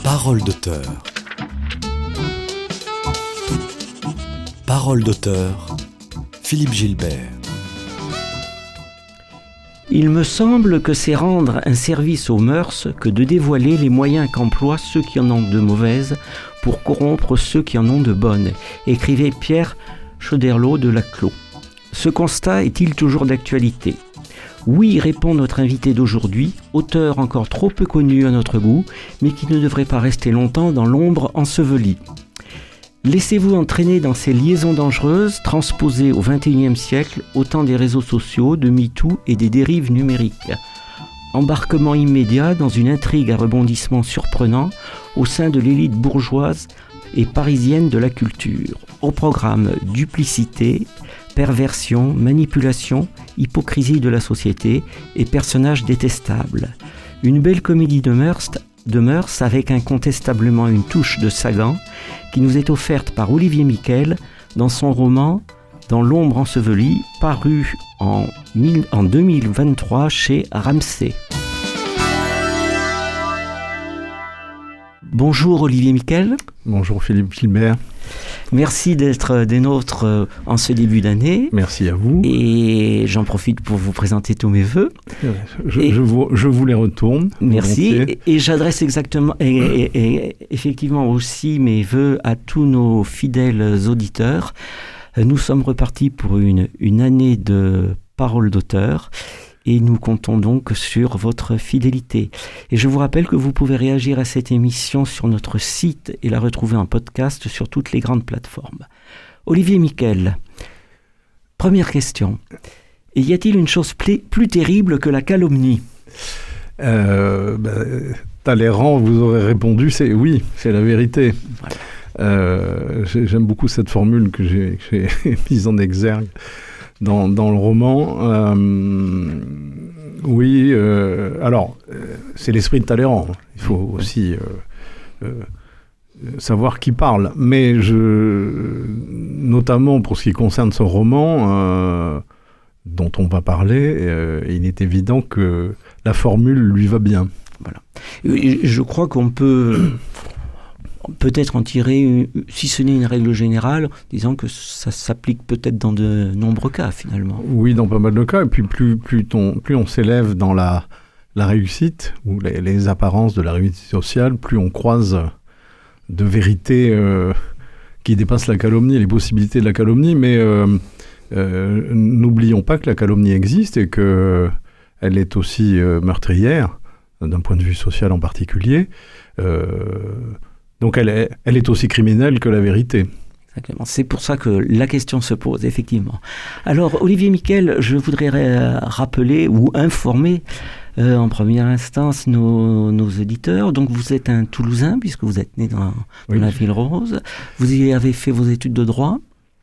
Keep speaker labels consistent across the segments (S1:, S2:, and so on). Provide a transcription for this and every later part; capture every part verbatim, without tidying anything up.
S1: Parole d'auteur. Parole d'auteur, Philippe Gilbert.
S2: Il me semble que c'est rendre un service aux mœurs que de dévoiler les moyens qu'emploient ceux qui en ont de mauvaises pour corrompre ceux qui en ont de bonnes, écrivait Pierre Choderlos de Laclos. Ce constat est-il toujours d'actualité ? Oui, répond notre invité d'aujourd'hui, auteur encore trop peu connu à notre goût, mais qui ne devrait pas rester longtemps dans l'ombre ensevelie. Laissez-vous entraîner dans ces liaisons dangereuses, transposées au vingt et unième siècle, au temps des réseaux sociaux, de MeToo et des dérives numériques. Embarquement immédiat dans une intrigue à rebondissement surprenant au sein de l'élite bourgeoise et parisienne de la culture. Au programme duplicité, perversion, manipulation, hypocrisie de la société et personnages détestables. Une belle comédie de mœurs, de mœurs avec incontestablement une touche de Sagan qui nous est offerte par Olivier Miquel dans son roman « Dans l'ombre ensevelie » paru en, en deux mille vingt-trois chez Ramsay. Bonjour Olivier Miquel.
S3: Bonjour Philippe Gilbert.
S2: Merci d'être des nôtres en ce début d'année.
S3: Merci à vous.
S2: Et j'en profite pour vous présenter tous mes vœux.
S3: Je,
S2: et,
S3: je, vous, je vous les retourne.
S2: Merci. Et, et j'adresse exactement, et, et, et effectivement aussi mes vœux à tous nos fidèles auditeurs. Nous sommes repartis pour une, une année de parole d'auteur. Et nous comptons donc sur votre fidélité. Et je vous rappelle que vous pouvez réagir à cette émission sur notre site et la retrouver en podcast sur toutes les grandes plateformes. Olivier Miquel, première question. Et y a-t-il une chose pl- plus terrible que la calomnie ?
S3: euh, ben, Talleyrand vous aurait répondu, c'est oui, c'est la vérité. Voilà. Euh, j'aime beaucoup cette formule que j'ai, que j'ai mise en exergue. Dans, dans le roman, euh, oui, euh, alors, euh, c'est l'esprit de Talleyrand. Il faut aussi euh, euh, savoir qui parle. Mais je, notamment pour ce qui concerne ce roman, euh, dont on va parler, euh, il est évident que la formule lui va bien.
S2: Voilà. Je crois qu'on peut... peut-être en tirer, si ce n'est une règle générale, disant que ça s'applique peut-être dans de nombreux cas, finalement.
S3: Oui, dans pas mal de cas. Et puis, plus, plus, on, plus on s'élève dans la, la réussite, ou les, les apparences de la réussite sociale, plus on croise de vérités euh, qui dépassent la calomnie, les possibilités de la calomnie. Mais euh, euh, n'oublions pas que la calomnie existe et qu'elle est aussi euh, meurtrière, d'un point de vue social en particulier. Euh, Donc elle est, elle est aussi criminelle que la vérité.
S2: Exactement. C'est pour ça que la question se pose, effectivement. Alors, Olivier Miquel, je voudrais euh, rappeler ou informer euh, en première instance nos, nos auditeurs. Donc, vous êtes un Toulousain, puisque vous êtes né dans, dans oui. la Ville Rose. Vous y avez fait vos études de droit.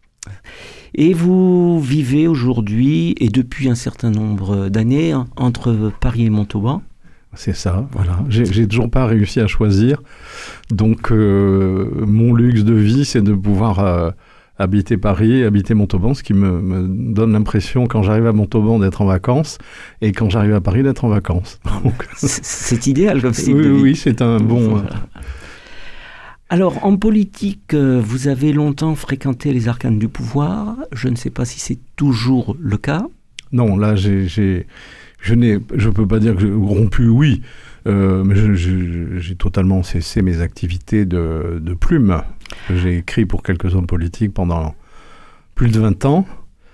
S2: Et vous vivez aujourd'hui, et depuis un certain nombre d'années, entre Paris et Montauban.
S3: C'est ça, voilà. J'ai, j'ai toujours pas réussi à choisir. Donc, euh, mon luxe de vie, c'est de pouvoir euh, habiter Paris, habiter Montauban, ce qui me, me donne l'impression, quand j'arrive à Montauban, d'être en vacances, et quand j'arrive à Paris, d'être en vacances. Donc,
S2: c'est, c'est idéal comme style
S3: oui,
S2: de vie.
S3: Oui, c'est un bon...
S2: Voilà. Alors, en politique, vous avez longtemps fréquenté les arcanes du pouvoir. Je ne sais pas si c'est toujours le cas.
S3: Non, là, j'ai... j'ai... Je n'ai, je peux pas dire que j'ai rompu, oui, euh, mais je, je, j'ai totalement cessé mes activités de, de plume. J'ai écrit pour quelques hommes politiques pendant plus de vingt ans,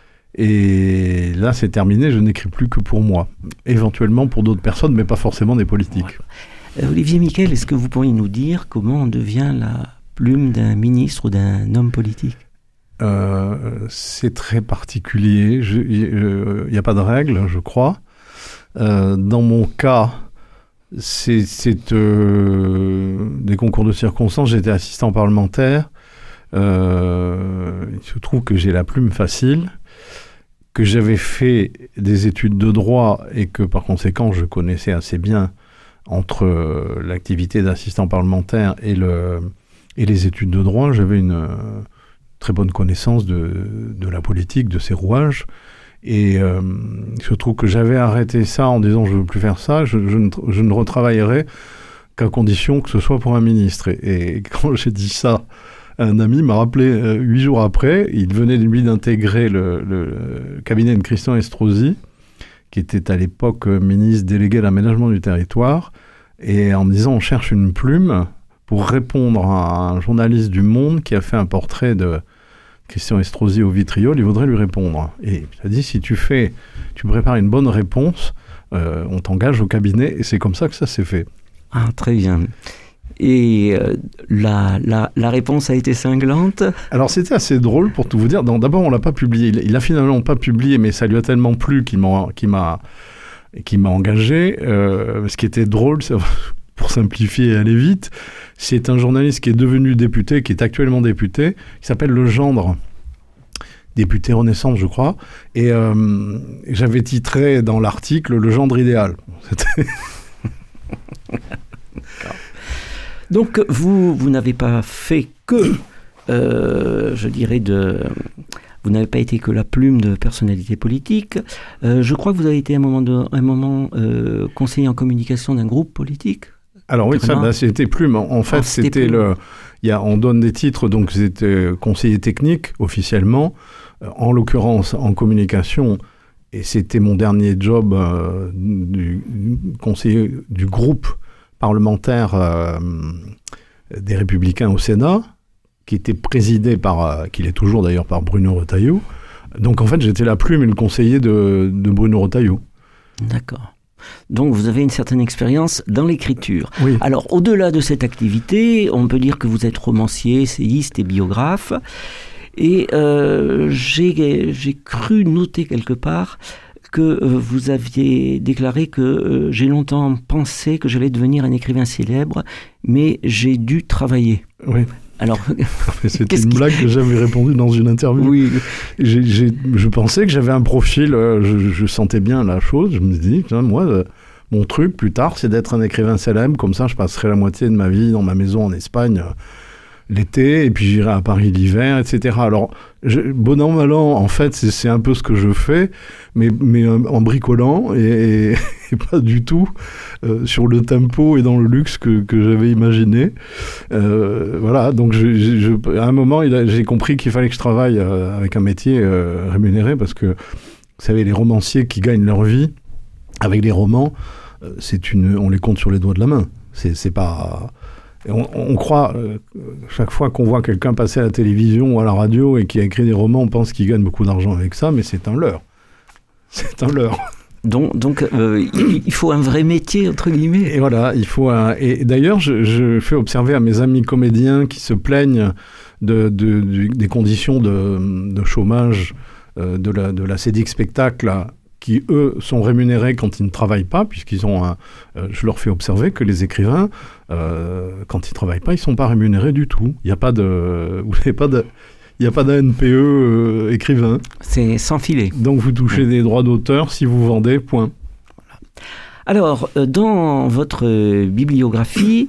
S3: et là c'est terminé, je n'écris plus que pour moi. Éventuellement pour d'autres personnes, mais pas forcément des politiques.
S2: Ouais. Euh, Olivier Miquel, est-ce que vous pourriez nous dire comment on devient la plume d'un ministre ou d'un homme politique ?
S3: euh, C'est très particulier, il n'y a pas de règle, je crois. Euh, dans mon cas, c'est, c'est euh, des concours de circonstances. J'étais assistant parlementaire. Euh, il se trouve que j'ai la plume facile, que j'avais fait des études de droit et que par conséquent je connaissais assez bien entre euh, l'activité d'assistant parlementaire et, le, et les études de droit. J'avais une euh, très bonne connaissance de, de la politique, de ses rouages. Et euh, il se trouve que j'avais arrêté ça en disant je ne veux plus faire ça, je, je, ne, je ne retravaillerai qu'à condition que ce soit pour un ministre. Et, et quand j'ai dit ça, un ami m'a rappelé euh, huit jours après, il venait lui d'intégrer le, le, le cabinet de Christian Estrosi, qui était à l'époque euh, ministre délégué à l'aménagement du territoire, et en me disant on cherche une plume pour répondre à un journaliste du Monde qui a fait un portrait de Christian Estrosi au vitriol, il voudrait lui répondre. Et il a dit, si tu fais, tu prépares une bonne réponse, euh, on t'engage au cabinet, et c'est comme ça que ça s'est fait.
S2: Ah, très bien. Et euh, la, la, la réponse a été cinglante?
S3: Alors c'était assez drôle pour tout vous dire. Donc, d'abord, on ne l'a pas publié. Il, il a finalement pas publié, mais ça lui a tellement plu qu'il m'a, qu'il m'a, qu'il m'a engagé. Euh, ce qui était drôle, c'est, pour simplifier et aller vite, c'est un journaliste qui est devenu député, qui est actuellement député, qui s'appelle Legendre, député Renaissance, je crois. Et euh, j'avais titré dans l'article « Le gendre idéal ». C'était...
S2: Donc, vous, vous n'avez pas fait que, euh, je dirais, de... Vous n'avez pas été que la plume de personnalité politique. Euh, je crois que vous avez été à un moment, de, un moment euh, conseiller en communication d'un groupe politique.
S3: Alors oui, ça, bah, c'était plume. En fait, oh, c'était, c'était le... Il y a, on donne des titres, donc c'était conseiller technique, officiellement. Euh, en l'occurrence, en communication, et c'était mon dernier job euh, du, du conseiller du groupe parlementaire euh, des Républicains au Sénat, qui était présidé par, euh, qu'il est toujours d'ailleurs, par Bruno Retailleau. Donc en fait, j'étais la plume et le conseiller de, de Bruno Retailleau.
S2: D'accord. Donc vous avez une certaine expérience dans l'écriture.
S3: Oui.
S2: Alors au-delà de cette activité, on peut dire que vous êtes romancier, essayiste et biographe. Et euh, j'ai, j'ai cru noter quelque part que euh, vous aviez déclaré que euh, j'ai longtemps pensé que j'allais devenir un écrivain célèbre, mais j'ai dû travailler.
S3: Oui.
S2: Alors,
S3: c'était une blague que j'avais répondu dans une interview.
S2: Oui.
S3: J'ai, j'ai, je pensais que j'avais un profil, euh, je, je sentais bien la chose. Je me dis, tiens, moi, euh, mon truc plus tard, c'est d'être un écrivain célèbre. Comme ça, je passerai la moitié de ma vie dans ma maison en Espagne euh, l'été, et puis j'irai à Paris l'hiver, et cetera. Alors, je, bon an, mal an, en fait, c'est, c'est un peu ce que je fais, mais, mais euh, en bricolant, et, et pas du tout euh, sur le tempo et dans le luxe que, que j'avais imaginé. Euh, voilà, donc je, je, je, à un moment, il a, j'ai compris qu'il fallait que je travaille euh, avec un métier euh, rémunéré, parce que, vous savez, les romanciers qui gagnent leur vie avec les romans, euh, c'est une, on les compte sur les doigts de la main. C'est, c'est pas... On, on croit, euh, chaque fois qu'on voit quelqu'un passer à la télévision ou à la radio et qui a écrit des romans, on pense qu'il gagne beaucoup d'argent avec ça, mais c'est un leurre. C'est un leurre.
S2: Donc, donc euh, il, il faut un vrai métier, entre guillemets.
S3: Et voilà, il faut un... Et d'ailleurs, je, je fais observer à mes amis comédiens qui se plaignent de, de, de, des conditions de, de chômage euh, de la, de la Cédic Spectacle, qui, eux, sont rémunérés quand ils ne travaillent pas, puisqu'ils ont un... Euh, je leur fais observer que les écrivains, euh, quand ils ne travaillent pas, ils ne sont pas rémunérés du tout. Il n'y a pas de... Vous n'avez pas de... Il n'y a pas d'A N P E euh, écrivain.
S2: C'est sans filet.
S3: Donc vous touchez oui. des droits d'auteur si vous vendez, point.
S2: Voilà. Alors, euh, dans votre euh, bibliographie,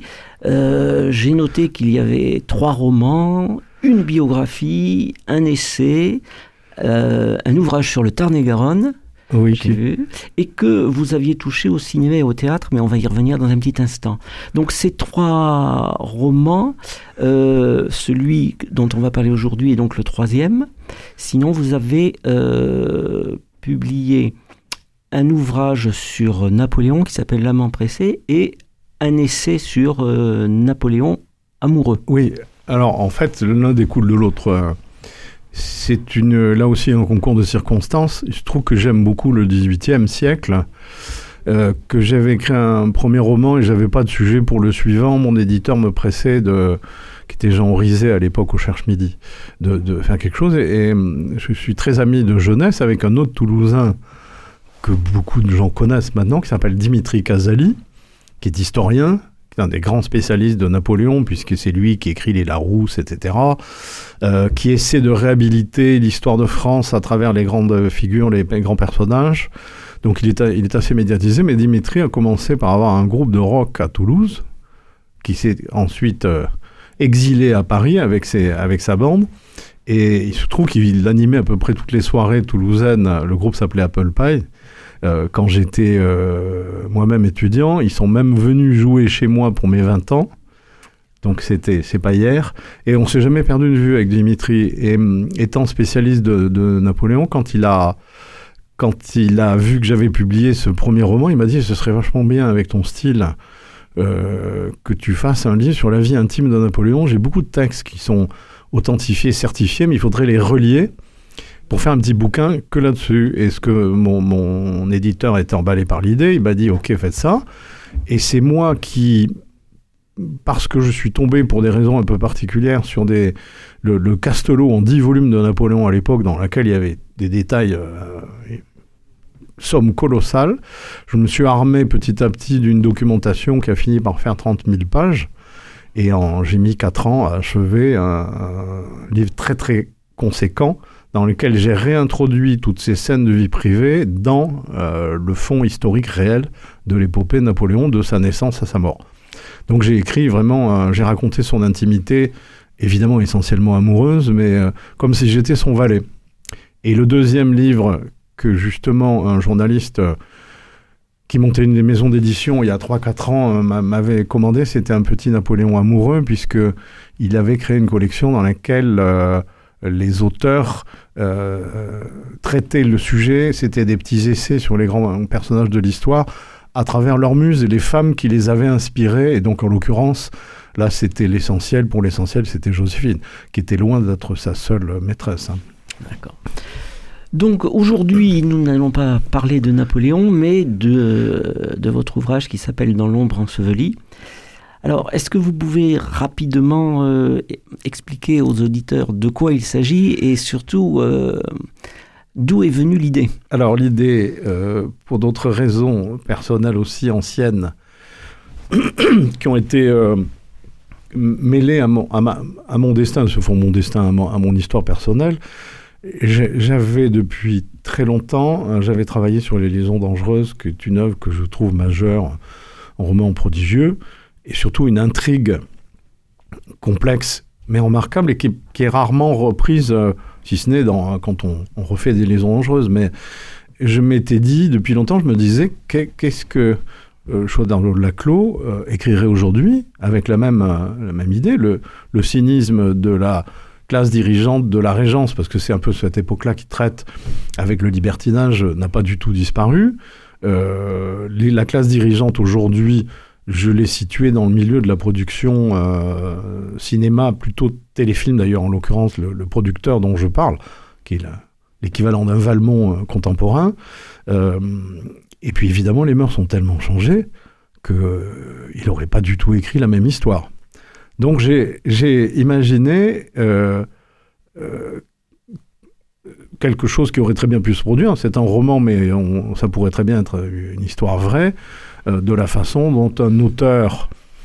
S2: euh, j'ai noté qu'il y avait trois romans, une biographie, un essai, euh, un ouvrage sur le Tarn-et-Garonne,
S3: oui,
S2: j'ai vu, et que vous aviez touché au cinéma et au théâtre, mais on va y revenir dans un petit instant. Donc ces trois romans, euh, celui dont on va parler aujourd'hui est donc le troisième. Sinon, vous avez euh, publié un ouvrage sur Napoléon qui s'appelle L'amant pressé et un essai sur euh, Napoléon amoureux.
S3: Oui, alors en fait, l'un découle de l'autre. C'est une, là aussi un concours de circonstances. Je trouve que j'aime beaucoup le dix-huitième siècle, euh, que j'avais écrit un premier roman et j'avais pas de sujet pour le suivant. Mon éditeur me pressait, de, qui était Jean Orizet à l'époque au Cherche Midi, de, de faire quelque chose. Et, et je suis très ami de jeunesse avec un autre Toulousain que beaucoup de gens connaissent maintenant, qui s'appelle Dimitri Casali, qui est historien, qui est un des grands spécialistes de Napoléon, puisque c'est lui qui écrit les Larousse, et cetera, euh, qui essaie de réhabiliter l'histoire de France à travers les grandes figures, les, les grands personnages. Donc il est, il est assez médiatisé, mais Dimitri a commencé par avoir un groupe de rock à Toulouse, qui s'est ensuite euh, exilé à Paris avec, ses, avec sa bande, et il se trouve qu'il animait à peu près toutes les soirées toulousaines. Le groupe s'appelait Apple Pie, euh, quand j'étais euh, moi-même étudiant. Ils sont même venus jouer chez moi pour mes vingt ans. Donc c'était, c'est pas hier. Et on s'est jamais perdu de vue avec Dimitri. Et étant spécialiste de, de Napoléon, quand il a... Quand il a vu que j'avais publié ce premier roman, il m'a dit « Ce serait vachement bien avec ton style euh, que tu fasses un livre sur la vie intime de Napoléon. J'ai beaucoup de textes qui sont authentifiés, certifiés, mais il faudrait les relier pour faire un petit bouquin que là-dessus. » Et ce que mon, mon éditeur était emballé par l'idée, il m'a dit « Ok, faites ça. » Et c'est moi qui, parce que je suis tombé pour des raisons un peu particulières sur des, le, le Castelot en dix volumes de Napoléon à l'époque, dans laquelle il y avait des détails... Euh, somme colossale. Je me suis armé petit à petit d'une documentation qui a fini par faire trente mille pages. Et en, j'ai mis quatre ans à achever un, un livre très très conséquent dans lequel j'ai réintroduit toutes ces scènes de vie privée dans euh, le fond historique réel de l'épopée de Napoléon, de sa naissance à sa mort. Donc j'ai écrit vraiment, euh, j'ai raconté son intimité, évidemment essentiellement amoureuse, mais euh, comme si j'étais son valet. Et le deuxième livre que justement un journaliste euh, qui montait une maison d'édition il y a trois quatre ans euh, m'avait commandé, c'était un petit Napoléon amoureux, puisqu'il avait créé une collection dans laquelle euh, les auteurs euh, traitaient le sujet, c'était des petits essais sur les grands personnages de l'histoire à travers leurs muses et les femmes qui les avaient inspirés, et donc en l'occurrence, là c'était l'essentiel, pour l'essentiel c'était Joséphine, qui était loin d'être sa seule maîtresse. Hein.
S2: D'accord. Donc aujourd'hui, nous n'allons pas parler de Napoléon, mais de, de votre ouvrage qui s'appelle « Dans l'ombre ensevelie ». Alors, est-ce que vous pouvez rapidement euh, expliquer aux auditeurs de quoi il s'agit et surtout euh, d'où est venue l'idée ?
S3: Alors l'idée, euh, pour d'autres raisons personnelles aussi anciennes, qui ont été euh, mêlées à mon, à, ma, à mon destin, se font mon destin à mon, à mon histoire personnelle. J'avais depuis très longtemps, j'avais travaillé sur Les Liaisons dangereuses, qui est une œuvre que je trouve majeure, un roman prodigieux, et surtout une intrigue complexe mais remarquable et qui, qui est rarement reprise, euh, si ce n'est dans, quand on, on refait des Liaisons dangereuses. Mais je m'étais dit, depuis longtemps, je me disais, qu'est-ce que euh, Choix-d'Arnaud de Laclos euh, écrirait aujourd'hui, avec la même, euh, la même idée, le, le cynisme de la classe dirigeante de la Régence, parce que c'est un peu cette époque-là qui traite avec le libertinage, n'a pas du tout disparu. Euh, les, la classe dirigeante aujourd'hui, je l'ai située dans le milieu de la production euh, cinéma, plutôt téléfilm d'ailleurs, en l'occurrence le, le producteur dont je parle, qui est la, l'équivalent d'un Valmont euh, contemporain. Euh, et puis évidemment, les mœurs ont tellement changé qu'il euh, n'aurait pas du tout écrit la même histoire. Donc j'ai, j'ai imaginé euh, euh, quelque chose qui aurait très bien pu se produire. C'est un roman, mais on, ça pourrait très bien être une histoire vraie, euh, de la façon dont un auteur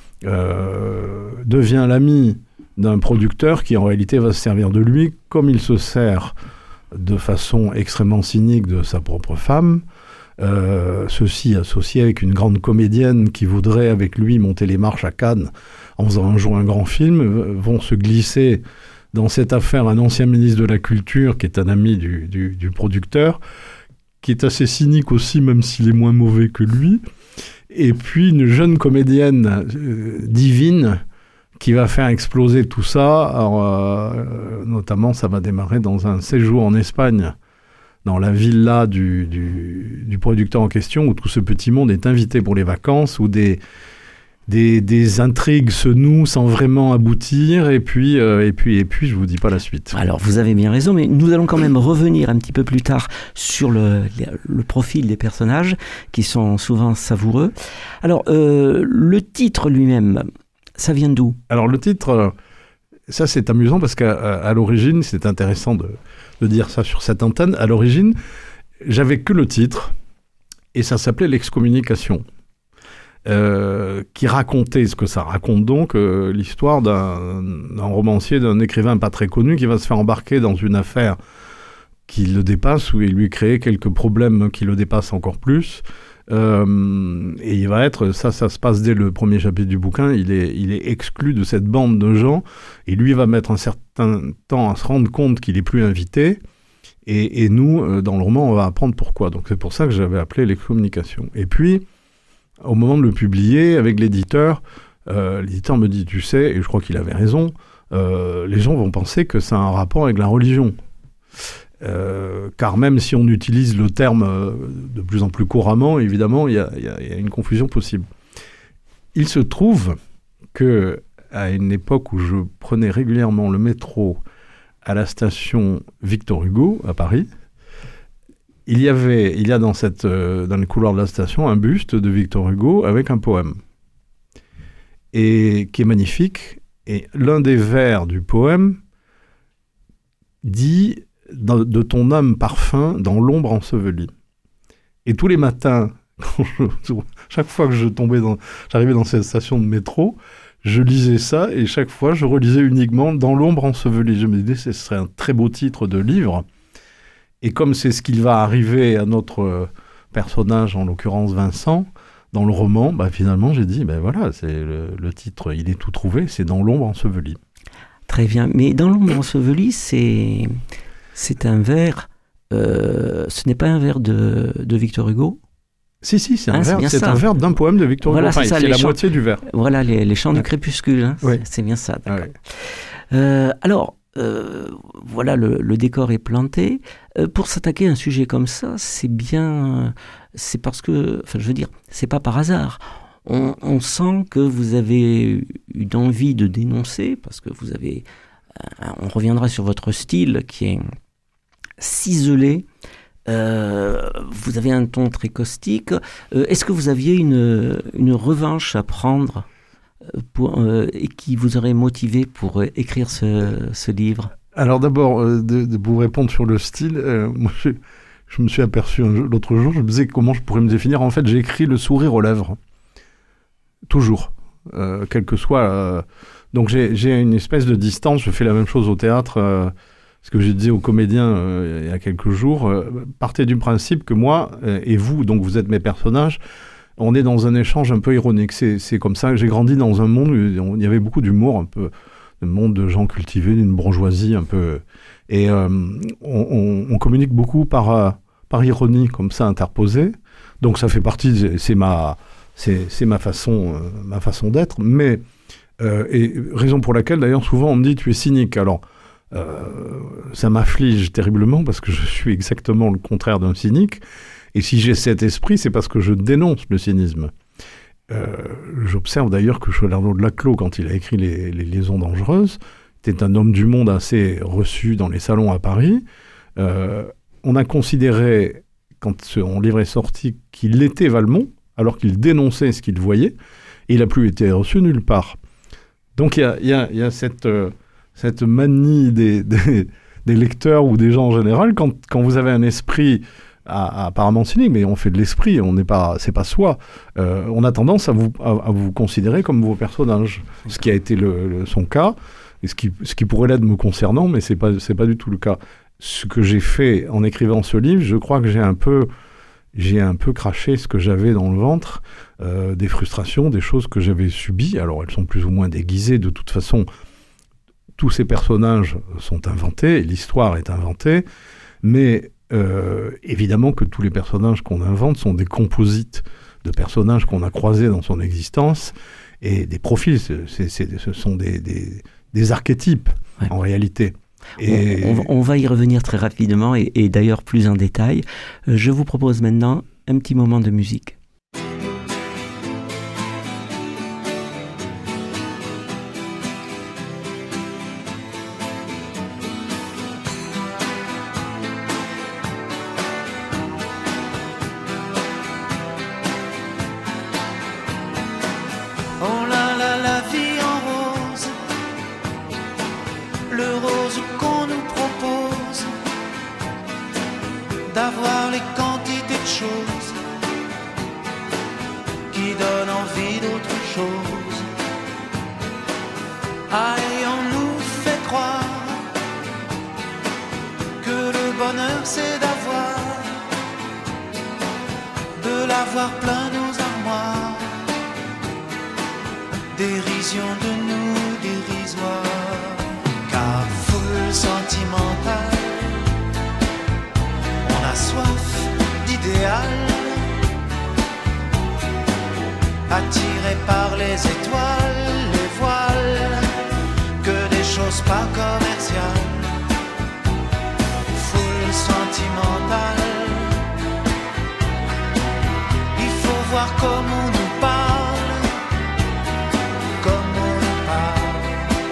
S3: euh, devient l'ami d'un producteur qui en réalité va se servir de lui comme il se sert de façon extrêmement cynique de sa propre femme. Euh, ceci associé avec une grande comédienne qui voudrait avec lui monter les marches à Cannes en faisant un jour un grand film, vont se glisser dans cette affaire un ancien ministre de la Culture qui est un ami du, du, du producteur, qui est assez cynique aussi, même s'il est moins mauvais que lui, et puis une jeune comédienne euh, divine qui va faire exploser tout ça. Alors, euh, notamment, ça va démarrer dans un séjour en Espagne, dans la villa du, du, du producteur en question, où tout ce petit monde est invité pour les vacances, où des, des, des intrigues se nouent sans vraiment aboutir, et puis, euh, et puis, et puis, je vous dis pas la suite.
S2: Alors, vous avez bien raison, mais nous allons quand même revenir un petit peu plus tard sur le, le profil des personnages, qui sont souvent savoureux. Alors, euh, le titre lui-même, ça vient d'où ?
S3: Alors, le titre, ça c'est amusant, parce qu'à à l'origine, c'est intéressant de... de dire ça sur cette antenne. À l'origine, j'avais que le titre, et ça s'appelait L'excommunication, euh, qui racontait ce que ça raconte donc, euh, l'histoire d'un, d'un romancier, d'un écrivain pas très connu, qui va se faire embarquer dans une affaire qui le dépasse, où il lui crée quelques problèmes qui le dépassent encore plus. Euh, et il va être, ça, ça se passe dès le premier chapitre du bouquin, il est, il est exclu de cette bande de gens, et lui va mettre un certain temps à se rendre compte qu'il n'est plus invité, Et, et nous, euh, dans le roman, on va apprendre pourquoi. Donc c'est pour ça que j'avais appelé l'excommunication. Et puis, au moment de le publier, avec l'éditeur, euh, l'éditeur me dit, tu sais, et je crois qu'il avait raison, euh, les gens vont penser que ça a un rapport avec la religion. Euh, car même si on utilise le terme euh, de plus en plus couramment, évidemment, il y a, y a, y a une confusion possible. Il se trouve que, à une époque où je prenais régulièrement le métro à la station Victor Hugo, à Paris, il y avait, il y a dans, cette, euh, dans les couloirs de la station un buste de Victor Hugo avec un poème, et qui est magnifique. Et l'un des vers du poème dit « De ton âme parfum dans l'ombre ensevelie ». Et tous les matins, quand je, chaque fois que je tombais dans, j'arrivais dans cette station de métro, je lisais ça, et chaque fois, je relisais uniquement « Dans l'ombre ensevelie ». Je me disais, ce serait un très beau titre de livre. Et comme c'est ce qui va arriver à notre personnage, en l'occurrence Vincent, dans le roman, bah finalement, j'ai dit, ben voilà, c'est le, le titre, il est tout trouvé, c'est « Dans l'ombre ensevelie ».
S2: Très bien. Mais « Dans l'ombre ensevelie », c'est, c'est un vers, euh, ce n'est pas un vers de, de Victor Hugo ?
S3: Si, si, c'est un,
S2: hein,
S3: vers,
S2: c'est
S3: c'est un vers d'un poème de Victor Hugo.
S2: Voilà,
S3: enfin,
S2: c'est, ça,
S3: c'est la
S2: chants,
S3: moitié du vers.
S2: Voilà, les, les chants
S3: ouais.
S2: du crépuscule, hein,
S3: ouais.
S2: c'est, c'est bien ça, d'accord.
S3: Ouais.
S2: Euh, alors, euh, voilà, le, le décor est planté. Euh, pour s'attaquer à un sujet comme ça, c'est bien... C'est parce que... Enfin, je veux dire, c'est pas par hasard. On, on sent que vous avez une envie de dénoncer, parce que vous avez... Euh, on reviendra sur votre style qui est ciselé. Euh, vous avez un ton très caustique. Euh, est-ce que vous aviez une, une revanche à prendre pour, euh, et qui vous aurait motivé pour euh, écrire ce, ce livre ?
S3: Alors d'abord, euh, de, de vous répondre sur le style, euh, moi je, je me suis aperçu un, l'autre jour, je me disais comment je pourrais me définir. En fait, j'ai écrit le sourire aux lèvres. Toujours. Euh, quel que soit... Euh, donc j'ai, j'ai une espèce de distance, je fais la même chose au théâtre... Euh, ce que j'ai dit aux comédiens euh, il y a quelques jours, euh, partez du principe que moi euh, et vous, donc vous êtes mes personnages, on est dans un échange un peu ironique. C'est, c'est comme ça que j'ai grandi dans un monde où il y avait beaucoup d'humour, un peu, un monde de gens cultivés, d'une bourgeoisie un peu... Et euh, on, on, on communique beaucoup par, euh, par ironie, comme ça, interposée. Donc ça fait partie, c'est ma, c'est, c'est ma, façon, euh, ma façon d'être. Mais, euh, et raison pour laquelle, d'ailleurs, souvent on me dit « tu es cynique ». Alors, Euh, ça m'afflige terriblement parce que je suis exactement le contraire d'un cynique. Et si j'ai cet esprit, c'est parce que je dénonce le cynisme. Euh, j'observe d'ailleurs que Chaulardo de Laclos, quand il a écrit Les, les Liaisons dangereuses, était un homme du monde assez reçu dans les salons à Paris. Euh, on a considéré, quand son livre est sorti, qu'il était Valmont, alors qu'il dénonçait ce qu'il voyait, et il n'a plus été reçu nulle part. Donc il y a, y a, y a cette... Euh, cette manie des, des, des lecteurs ou des gens en général, quand, quand vous avez un esprit à, à apparemment cynique, mais on fait de l'esprit, on n'est pas, c'est pas soi, euh, on a tendance à vous, à, à vous considérer comme vos personnages, ce qui a été le, le, son cas, et ce qui, ce qui pourrait l'être me concernant, mais c'est pas, c'est pas du tout le cas. Ce que j'ai fait en écrivant ce livre, je crois que j'ai un peu, j'ai un peu craché ce que j'avais dans le ventre, euh, des frustrations, des choses que j'avais subies, alors elles sont plus ou moins déguisées de toute façon. Tous ces personnages sont inventés, l'histoire est inventée, mais euh, évidemment que tous les personnages qu'on invente sont des composites de personnages qu'on a croisés dans son existence, et des profils, c'est, c'est, ce sont des, des, des archétypes, ouais. En réalité.
S2: Et... On, on, on va y revenir très rapidement, et, et d'ailleurs plus en détail. Je vous propose maintenant un petit moment de musique.
S4: D'avoir les quantités de choses qui donnent envie d'autre chose. Ah, et on nous fait croire que le bonheur c'est d'avoir, de l'avoir plein nos armoires. Dérision de nous dérisoire, car foule sentimentale soif d'idéal, attiré par les étoiles, les voiles, que des choses pas commerciales, foule sentimentale. Il faut voir comment on nous parle, comme on nous parle.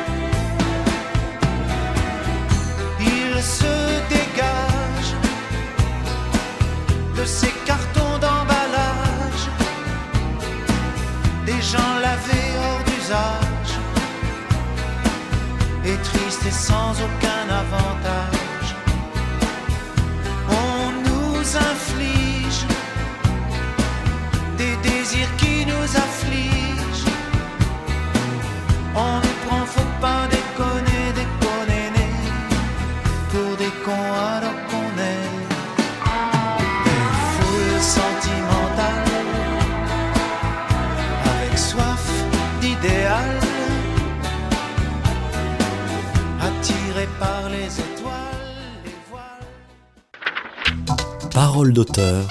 S4: Il se dégage de ces cartons d'emballage, des gens lavés hors d'usage, et tristes et sans aucun avantage. On nous inflige des désirs qui nous affligent. On nous prend, faut pas déconner, déconner, pour des cons alors qu'on est des foules sentimentales, avec soif d'idéal, attirés par les étoiles, les voiles.
S1: Parole d'auteur.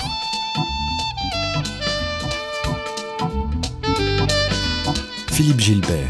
S1: Philippe Gilbert.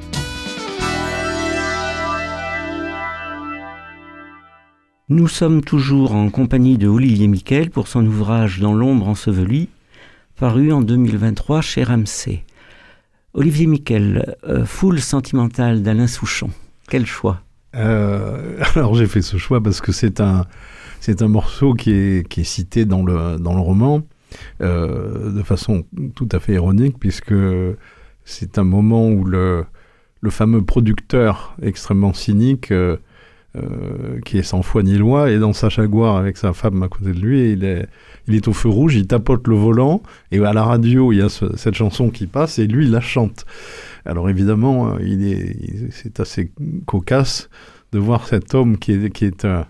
S2: Nous sommes toujours en compagnie de Olivier Mickel pour son ouvrage Dans l'ombre ensevelie, paru en deux mille vingt-trois chez Ramsay. Olivier Mickel, euh, Foule sentimentale d'Alain Souchon. Quel choix?
S3: Euh, alors j'ai fait ce choix parce que c'est un, c'est un morceau qui est, qui est cité dans le, dans le roman euh, de façon tout à fait ironique, puisque c'est un moment où le, le fameux producteur extrêmement cynique, euh, euh, qui est sans foi ni loi, est dans sa Jaguar avec sa femme à côté de lui, et il est, il est au feu rouge, il tapote le volant, et à la radio il y a ce, cette chanson qui passe, et lui il la chante. Alors évidemment, il est, il, c'est assez cocasse de voir cet homme qui est, qui est un,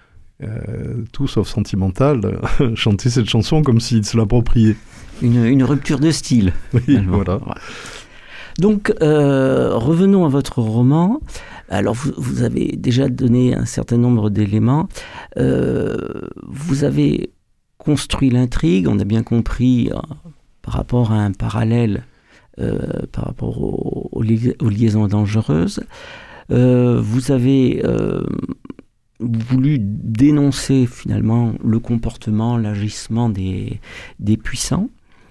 S3: euh, tout sauf sentimental chanter cette chanson comme s'il se l'appropriait.
S2: Une, une rupture de style.
S3: Oui,
S2: finalement.
S3: voilà.
S2: Donc, euh, revenons à votre roman. Alors, vous, vous avez déjà donné un certain nombre d'éléments. Euh, vous avez construit l'intrigue, on a bien compris, euh, par rapport à un parallèle, euh, par rapport aux, aux, li- aux liaisons dangereuses. Euh, vous avez euh, voulu dénoncer, finalement, le comportement, l'agissement des, des puissants.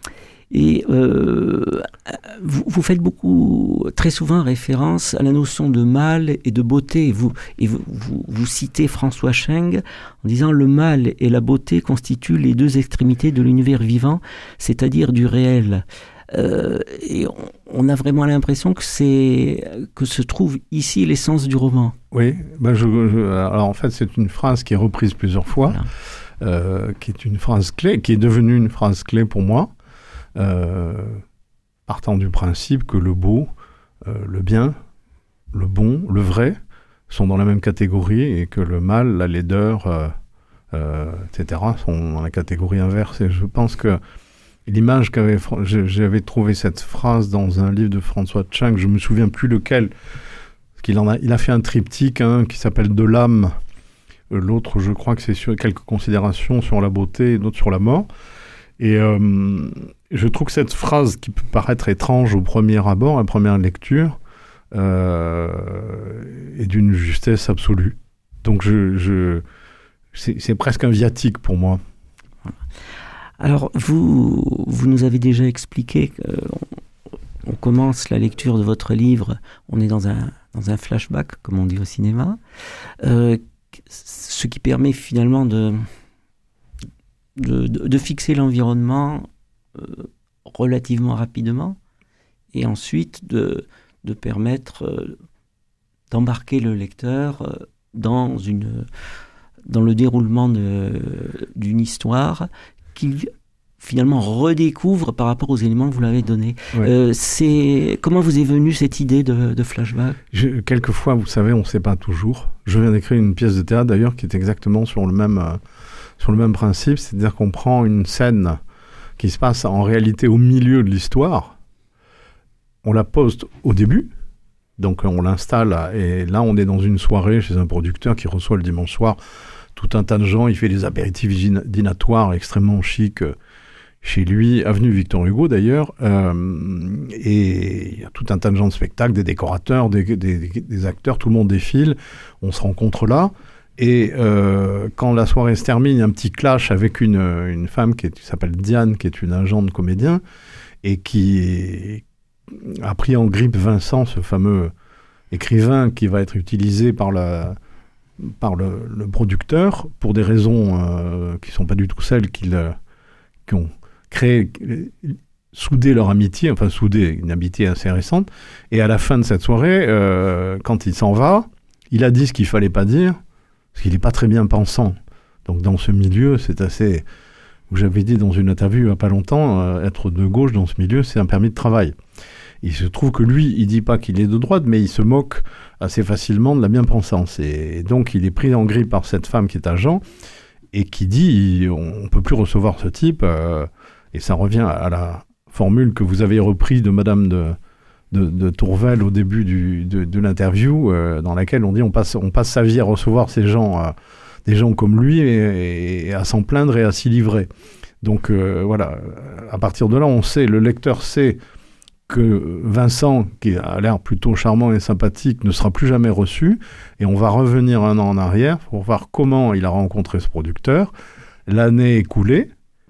S2: Et euh, vous, vous faites beaucoup, très souvent référence à la notion de mal et de beauté. Et vous, et vous, vous, vous citez François Scheng en disant « Le mal et la beauté constituent les deux extrémités de l'univers vivant, c'est-à-dire du réel. Euh, » Et on, on a vraiment l'impression que, c'est, que se trouve ici l'essence du roman.
S3: Oui, ben je, je, alors en fait c'est une phrase qui est reprise plusieurs fois, voilà. euh, qui est une phrase clé, qui est devenue une phrase clé pour moi. Euh, partant du principe que le beau, euh, le bien, le bon, le vrai sont dans la même catégorie et que le mal, la laideur, euh, euh, et cetera sont dans la catégorie inverse. Et je pense que l'image qu'avait... J'avais trouvé cette phrase dans un livre de François Scheng, je ne me souviens plus lequel, parce qu'il en a, il a fait un triptyque hein, qui s'appelle De l'âme. L'autre, je crois que c'est sur quelques considérations sur la beauté et d'autres sur la mort. Et euh, je trouve que cette phrase qui peut paraître étrange au premier abord, à la première lecture, euh, est d'une justesse absolue. Donc je, je, c'est, c'est presque un viatique pour moi.
S2: Alors vous, vous nous avez déjà expliqué qu'on on commence la lecture de votre livre, on est dans un, dans un flashback, comme on dit au cinéma, euh, ce qui permet finalement de... De, de, de fixer l'environnement euh, relativement rapidement et ensuite de, de permettre euh, d'embarquer le lecteur euh, dans, une, dans le déroulement de, d'une histoire qu'il finalement redécouvre par rapport aux éléments que vous l'avez donnés. Ouais. Euh, c'est, comment vous est venue cette idée de, de flashback ?
S3: Je, quelquefois, vous savez, on ne sait pas toujours. Je viens d'écrire une pièce de théâtre d'ailleurs qui est exactement sur le même... Euh, sur le même principe, c'est-à-dire qu'on prend une scène qui se passe en réalité au milieu de l'histoire, on la pose au début, donc on l'installe, et là on est dans une soirée chez un producteur qui reçoit le dimanche soir tout un tas de gens. Il fait des apéritifs dîn- dînatoires extrêmement chics euh, chez lui, avenue Victor Hugo d'ailleurs. Euh, et il y a tout un tas de gens de spectacle, des décorateurs, des, des, des acteurs, tout le monde défile. On se rencontre là. Et euh, quand la soirée se termine, il y a un petit clash avec une, une femme qui, est, qui s'appelle Diane, qui est une agente comédien, et qui a pris en grippe Vincent, ce fameux écrivain qui va être utilisé par, la, par le, le producteur pour des raisons euh, qui ne sont pas du tout celles qui, le, qui ont créé, soudé leur amitié, enfin soudé une amitié assez récente. Et à la fin de cette soirée, euh, quand il s'en va, il a dit ce qu'il ne fallait pas dire, parce qu'il n'est pas très bien pensant. Donc dans ce milieu, c'est assez... J'avais dit dans une interview il n'y a pas longtemps, euh, être de gauche dans ce milieu, c'est un permis de travail. Il se trouve que lui, il ne dit pas qu'il est de droite, mais il se moque assez facilement de la bien-pensance. Et donc il est pris en grippe par cette femme qui est agent, et qui dit, on ne peut plus recevoir ce type, euh, et ça revient à la formule que vous avez reprise de Madame de... De, de Tourvel au début du, de, de l'interview, euh, dans laquelle on dit on passe, on passe sa vie à recevoir ces gens, euh, des gens comme lui, et, et à s'en plaindre et à s'y livrer. Donc euh, voilà, à partir de là, on sait, le lecteur sait que Vincent, qui a l'air plutôt charmant et sympathique, ne sera plus jamais reçu, et on va revenir un an en arrière pour voir comment il a rencontré ce producteur, l'année écoulée.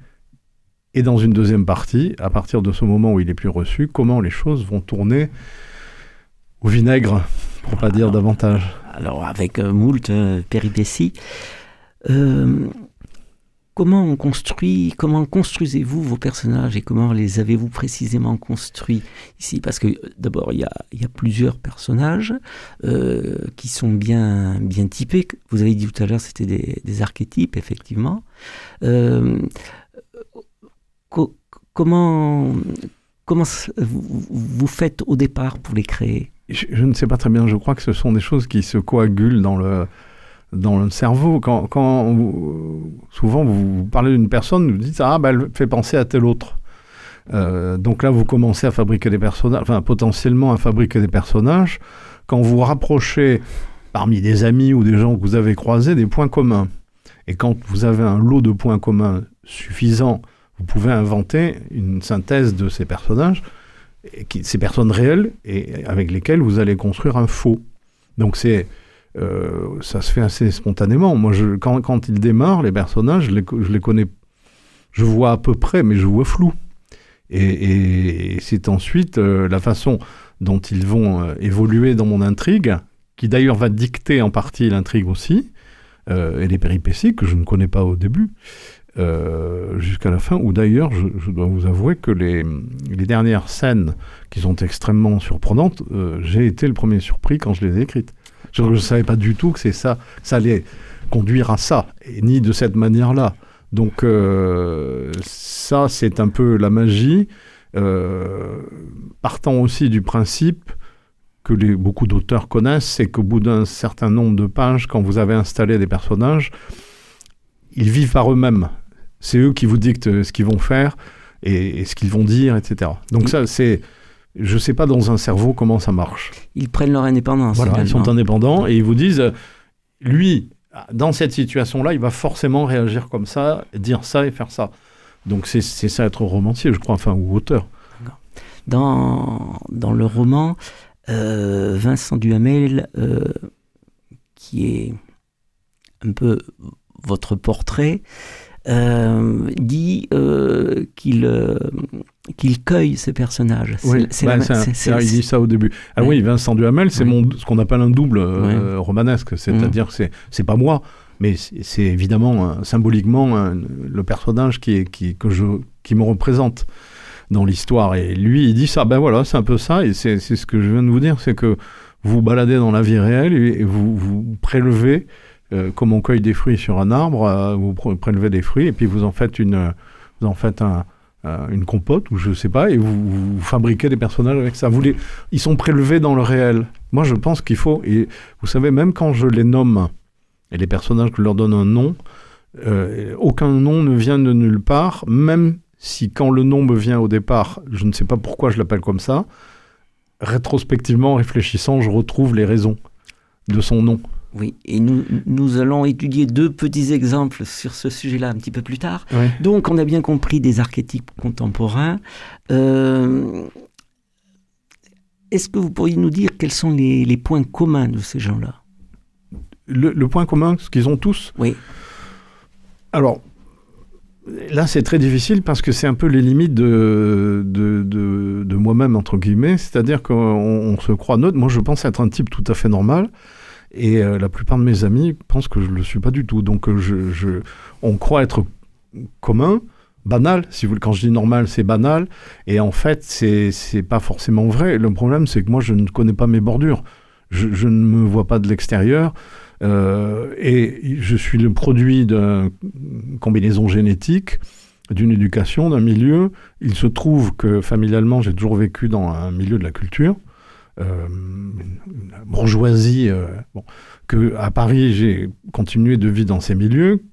S3: Et dans une deuxième partie, à partir de ce moment où il est plus reçu, comment les choses vont tourner au vinaigre, pour ne pas dire davantage.
S2: Alors, avec euh, moult euh, péripéties, euh, comment on construit, comment construisez-vous vos personnages et comment les avez-vous précisément construits ici ? Parce que d'abord, il y a, il y a plusieurs personnages euh, qui sont bien, bien typés. Vous avez dit tout à l'heure, c'était des, des archétypes, effectivement. Euh, Comment, comment vous, vous faites au départ pour les créer ?
S3: je, je ne sais pas très bien. Je crois que ce sont des choses qui se coagulent dans le, dans le cerveau. Quand, quand vous, souvent vous parlez d'une personne, vous dites « Ah, bah, elle fait penser à tel autre ». Euh, donc là, vous commencez à fabriquer des personnages, enfin potentiellement à fabriquer des personnages. Quand vous rapprochez parmi des amis ou des gens que vous avez croisés des points communs. Et quand vous avez un lot de points communs suffisant, vous pouvez inventer une synthèse de ces personnages, et qui, ces personnes réelles, et avec lesquelles vous allez construire un faux. Donc c'est, euh, ça se fait assez spontanément. Moi, je, quand, quand ils démarrent, les personnages, je les, je les connais, je vois à peu près, mais je vois flou. Et, et, et c'est ensuite euh, la façon dont ils vont euh, évoluer dans mon intrigue, qui d'ailleurs va dicter en partie l'intrigue aussi, euh, et les péripéties que je ne connais pas au début, Euh, jusqu'à la fin, où d'ailleurs, je, je dois vous avouer que les, les dernières scènes qui sont extrêmement surprenantes, euh, j'ai été le premier surpris quand je les ai écrites. Je ne savais pas du tout que c'est ça, ça allait conduire à ça, et ni de cette manière-là. Donc euh, ça, c'est un peu la magie, euh, partant aussi du principe que les, beaucoup d'auteurs connaissent, c'est qu'au bout d'un certain nombre de pages, quand vous avez installé des personnages, ils vivent par eux-mêmes. C'est eux qui vous dictent ce qu'ils vont faire et, et ce qu'ils vont dire, et cetera. Donc ça, c'est... Je ne sais pas dans un cerveau comment ça marche.
S2: Ils prennent leur indépendance.
S3: Voilà,
S2: finalement.
S3: ils sont indépendants et ils vous disent, lui, dans cette situation-là, il va forcément réagir comme ça, dire ça et faire ça. Donc c'est, c'est ça être romancier, je crois, enfin, ou auteur.
S2: Dans, dans le roman, euh, Vincent Duhamel, euh, qui est un peu votre portrait, Euh, dit euh, qu'il, euh, qu'il cueille ses personnages. C'est,
S3: oui,
S2: c'est
S3: bah,
S2: la,
S3: c'est un,
S2: c'est, c'est,
S3: c'est, il dit ça au début. Ah oui, oui Vincent Duhamel, c'est
S2: oui.
S3: mon, ce qu'on appelle un double euh, oui. romanesque, c'est-à-dire mmh. que c'est, c'est pas moi, mais c'est, c'est évidemment euh, symboliquement un, le personnage qui, est, qui, que je, qui me représente dans l'histoire. Et lui, il dit ça, ben voilà, c'est un peu ça, et c'est, c'est ce que je viens de vous dire, c'est que vous vous baladez dans la vie réelle et, et vous, vous prélevez Euh, comme on cueille des fruits sur un arbre, euh, vous prélevez des fruits et puis vous en faites une, vous en faites un, euh, une compote ou je sais pas et vous, vous fabriquez des personnages avec ça. Vous les, ils sont prélevés dans le réel. Moi, je pense qu'il faut, et vous savez, même quand je les nomme et les personnages, je leur donne un nom, euh, aucun nom ne vient de nulle part, même si quand le nom me vient au départ, je ne sais pas pourquoi je l'appelle comme ça, rétrospectivement, réfléchissant, je retrouve les raisons de son nom.
S2: Oui, et nous, nous allons étudier deux petits exemples sur ce sujet-là un petit peu plus tard.
S3: Ouais.
S2: Donc, on a bien compris des archétypes contemporains. Euh, est-ce que vous pourriez nous dire quels sont les, les points communs de ces gens-là ?
S3: Le, le point commun, ce qu'ils ont tous ?
S2: Oui.
S3: Alors, là, c'est très difficile parce que c'est un peu les limites de, de, de, de moi-même, entre guillemets. C'est-à-dire qu'on on se croit neutre. Moi, je pense être un type tout à fait normal. Et euh, la plupart de mes amis pensent que je ne le suis pas du tout. Donc, euh, je, je, on croit être commun, banal. Si vous, quand je dis normal, c'est banal. Et en fait, c'est, c'est pas forcément vrai. Le problème, c'est que moi, je ne connais pas mes bordures. Je, je ne me vois pas de l'extérieur. Euh, et je suis le produit d'une combinaison génétique, d'une éducation, d'un milieu. Il se trouve que familialement, j'ai toujours vécu dans un milieu de la culture. Euh, la bourgeoisie, euh, bon, que à Paris j'ai continué de vivre dans ces milieux,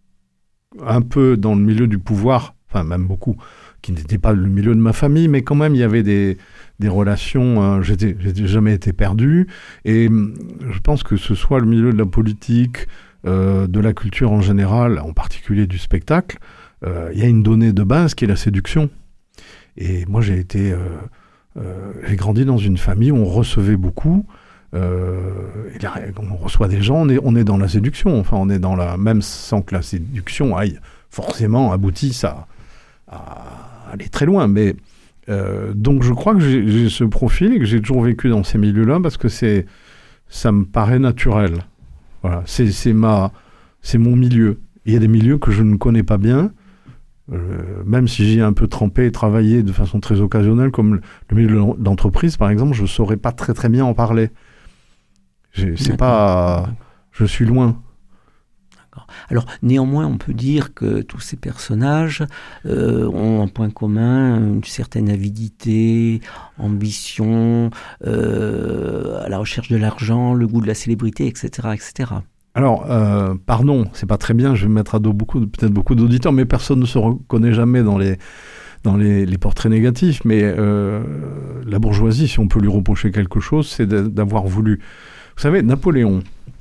S3: un peu dans le milieu du pouvoir, enfin même beaucoup, qui n'était pas le milieu de ma famille, mais quand même il y avait des, des relations, euh, j'étais, j'étais jamais été perdu, et je pense que ce soit le milieu de la politique, euh, de la culture en général, en particulier du spectacle, euh, il y a une donnée de base qui est la séduction. Et moi j'ai été... Euh, Euh, j'ai grandi dans une famille où on recevait beaucoup. Euh, et là, on reçoit des gens, on est, on est dans la séduction. Enfin, on est dans la... Même sans que la séduction aille forcément aboutisse à, à aller très loin. Mais, euh, donc, je crois que j'ai, j'ai ce profil et que j'ai toujours vécu dans ces milieux-là parce que c'est, ça me paraît naturel. Voilà, c'est, c'est, ma, c'est mon milieu. Il y a des milieux que je ne connais pas bien. Euh, même si j'y ai un peu trempé et travaillé de façon très occasionnelle, comme le, le milieu de l'entreprise, par exemple, je ne saurais pas très très bien en parler. J'ai, c'est pas, je suis loin.
S2: D'accord. Alors, néanmoins, on peut dire que tous ces personnages euh, ont en point commun une certaine avidité, ambition, euh, à la recherche de l'argent, le goût de la célébrité, et cetera, et cetera.
S3: Alors, euh, pardon, c'est pas très bien, je vais me mettre à dos beaucoup, peut-être beaucoup d'auditeurs, mais personne ne se reconnaît jamais dans les, dans les, les portraits négatifs. Mais euh, la bourgeoisie, si on peut lui reprocher quelque chose, c'est d'avoir voulu... Vous savez, Napoléon,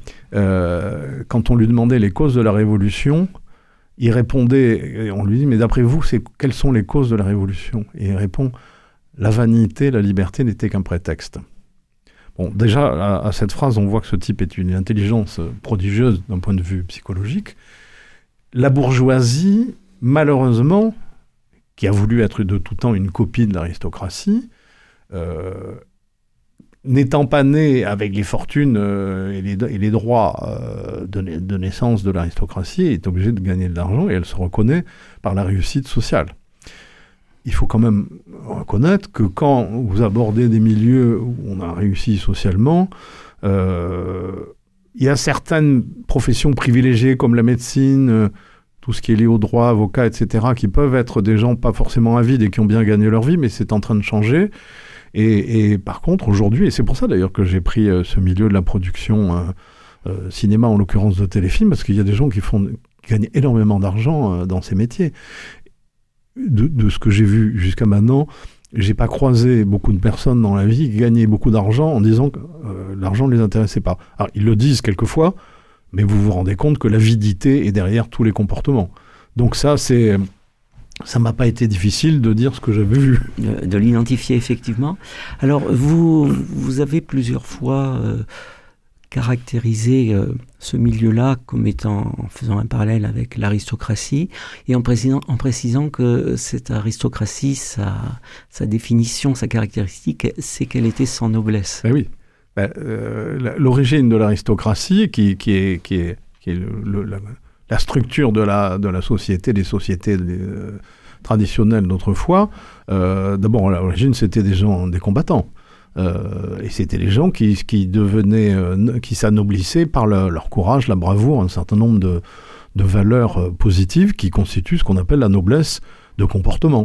S3: euh, quand on lui demandait les causes de la Révolution, il répondait, et on lui dit, mais d'après vous, c'est, quelles sont les causes de la Révolution ? Et il répond, la vanité, la liberté n'étaient qu'un prétexte. Bon, déjà, à, à cette phrase, on voit que ce type est une intelligence prodigieuse d'un point de vue psychologique. La bourgeoisie, malheureusement, qui a voulu être de tout temps une copie de l'aristocratie, euh, n'étant pas née avec les fortunes euh, et, les, et les droits euh, de, de naissance de l'aristocratie, est obligée de gagner de l'argent et elle se reconnaît par la réussite sociale. Il faut quand même reconnaître que quand vous abordez des milieux où on a réussi socialement, euh, il y a certaines professions privilégiées comme la médecine, euh, tout ce qui est lié au droit, avocat, et cetera, qui peuvent être des gens pas forcément avides et qui ont bien gagné leur vie, mais c'est en train de changer. Et, et par contre, aujourd'hui, et c'est pour ça d'ailleurs que j'ai pris euh, ce milieu de la production euh, euh, cinéma, en l'occurrence de téléfilm, parce qu'il y a des gens qui, font, qui gagnent énormément d'argent euh, dans ces métiers. De, de ce que j'ai vu jusqu'à maintenant, j'ai pas croisé beaucoup de personnes dans la vie qui gagnaient beaucoup d'argent en disant que euh, l'argent ne les intéressait pas. Alors, ils le disent quelquefois, mais vous vous rendez compte que l'avidité est derrière tous les comportements. Donc ça, c'est... Ça m'a pas été difficile de dire ce que j'avais vu.
S2: De, de l'identifier, effectivement. Alors, vous, vous avez plusieurs fois euh, caractérisé euh, ce milieu-là comme étant, en faisant un parallèle avec l'aristocratie, et en précisant, en précisant que cette aristocratie, sa, sa définition, sa caractéristique, c'est qu'elle était sans noblesse.
S3: Ben oui. Ben, euh, l'origine de l'aristocratie, qui, qui est, qui est, qui est le, le, la, la structure de la, de la société, des sociétés euh, traditionnelles d'autrefois, euh, d'abord, à l'origine, c'était des gens, des combattants. Euh, et c'était les gens qui, qui devenaient, euh, qui s'anoblissaient par le, leur courage, la bravoure, un certain nombre de, de valeurs euh, positives qui constituent ce qu'on appelle la noblesse de comportement.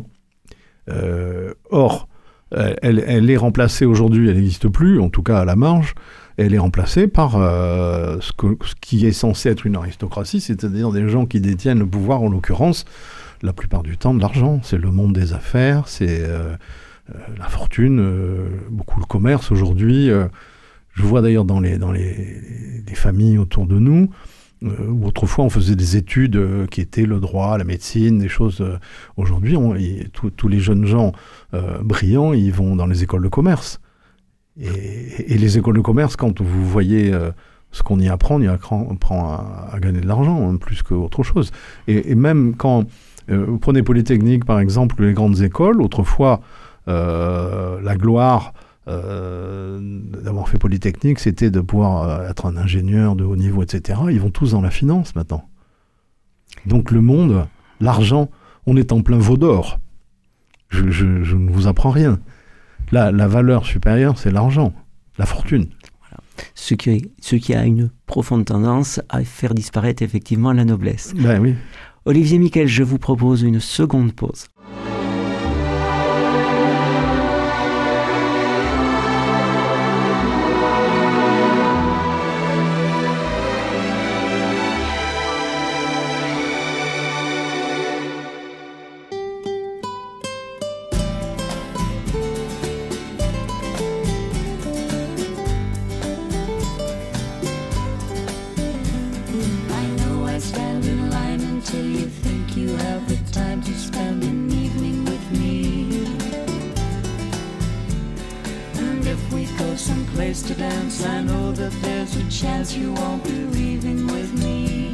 S3: Euh, or, elle, elle est remplacée aujourd'hui, elle n'existe plus, en tout cas à la marge, elle est remplacée par euh, ce, que, ce qui est censé être une aristocratie, c'est-à-dire des gens qui détiennent le pouvoir, en l'occurrence, la plupart du temps de l'argent. C'est le monde des affaires, c'est... Euh, Euh, la fortune, euh, beaucoup le commerce aujourd'hui. Euh, Je vois d'ailleurs dans les, dans les, les familles autour de nous, euh, où autrefois on faisait des études euh, qui étaient le droit, la médecine, des choses... Euh, aujourd'hui, on, y, tout, tous les jeunes gens euh, brillants, ils vont dans les écoles de commerce. Et, et les écoles de commerce, quand vous voyez euh, ce qu'on y apprend, on y apprend, on apprend à, à gagner de l'argent, hein, plus qu'autre chose. Et, et même quand euh, vous prenez Polytechnique, par exemple, les grandes écoles, autrefois, euh, la gloire... Euh, d'avoir fait Polytechnique, c'était de pouvoir euh, être un ingénieur de haut niveau, et cetera. Ils vont tous dans la finance maintenant. Donc le monde, l'argent, on est en plein veau d'or. Je, je, je ne vous apprends rien. La, la valeur supérieure, c'est l'argent, la fortune.
S2: Voilà. Ce qui, ce qui a une profonde tendance à faire disparaître effectivement la noblesse.
S3: Ben oui.
S2: Olivier Mickel, je vous propose une seconde pause. To dance, I know that there's a chance you won't be leaving with me.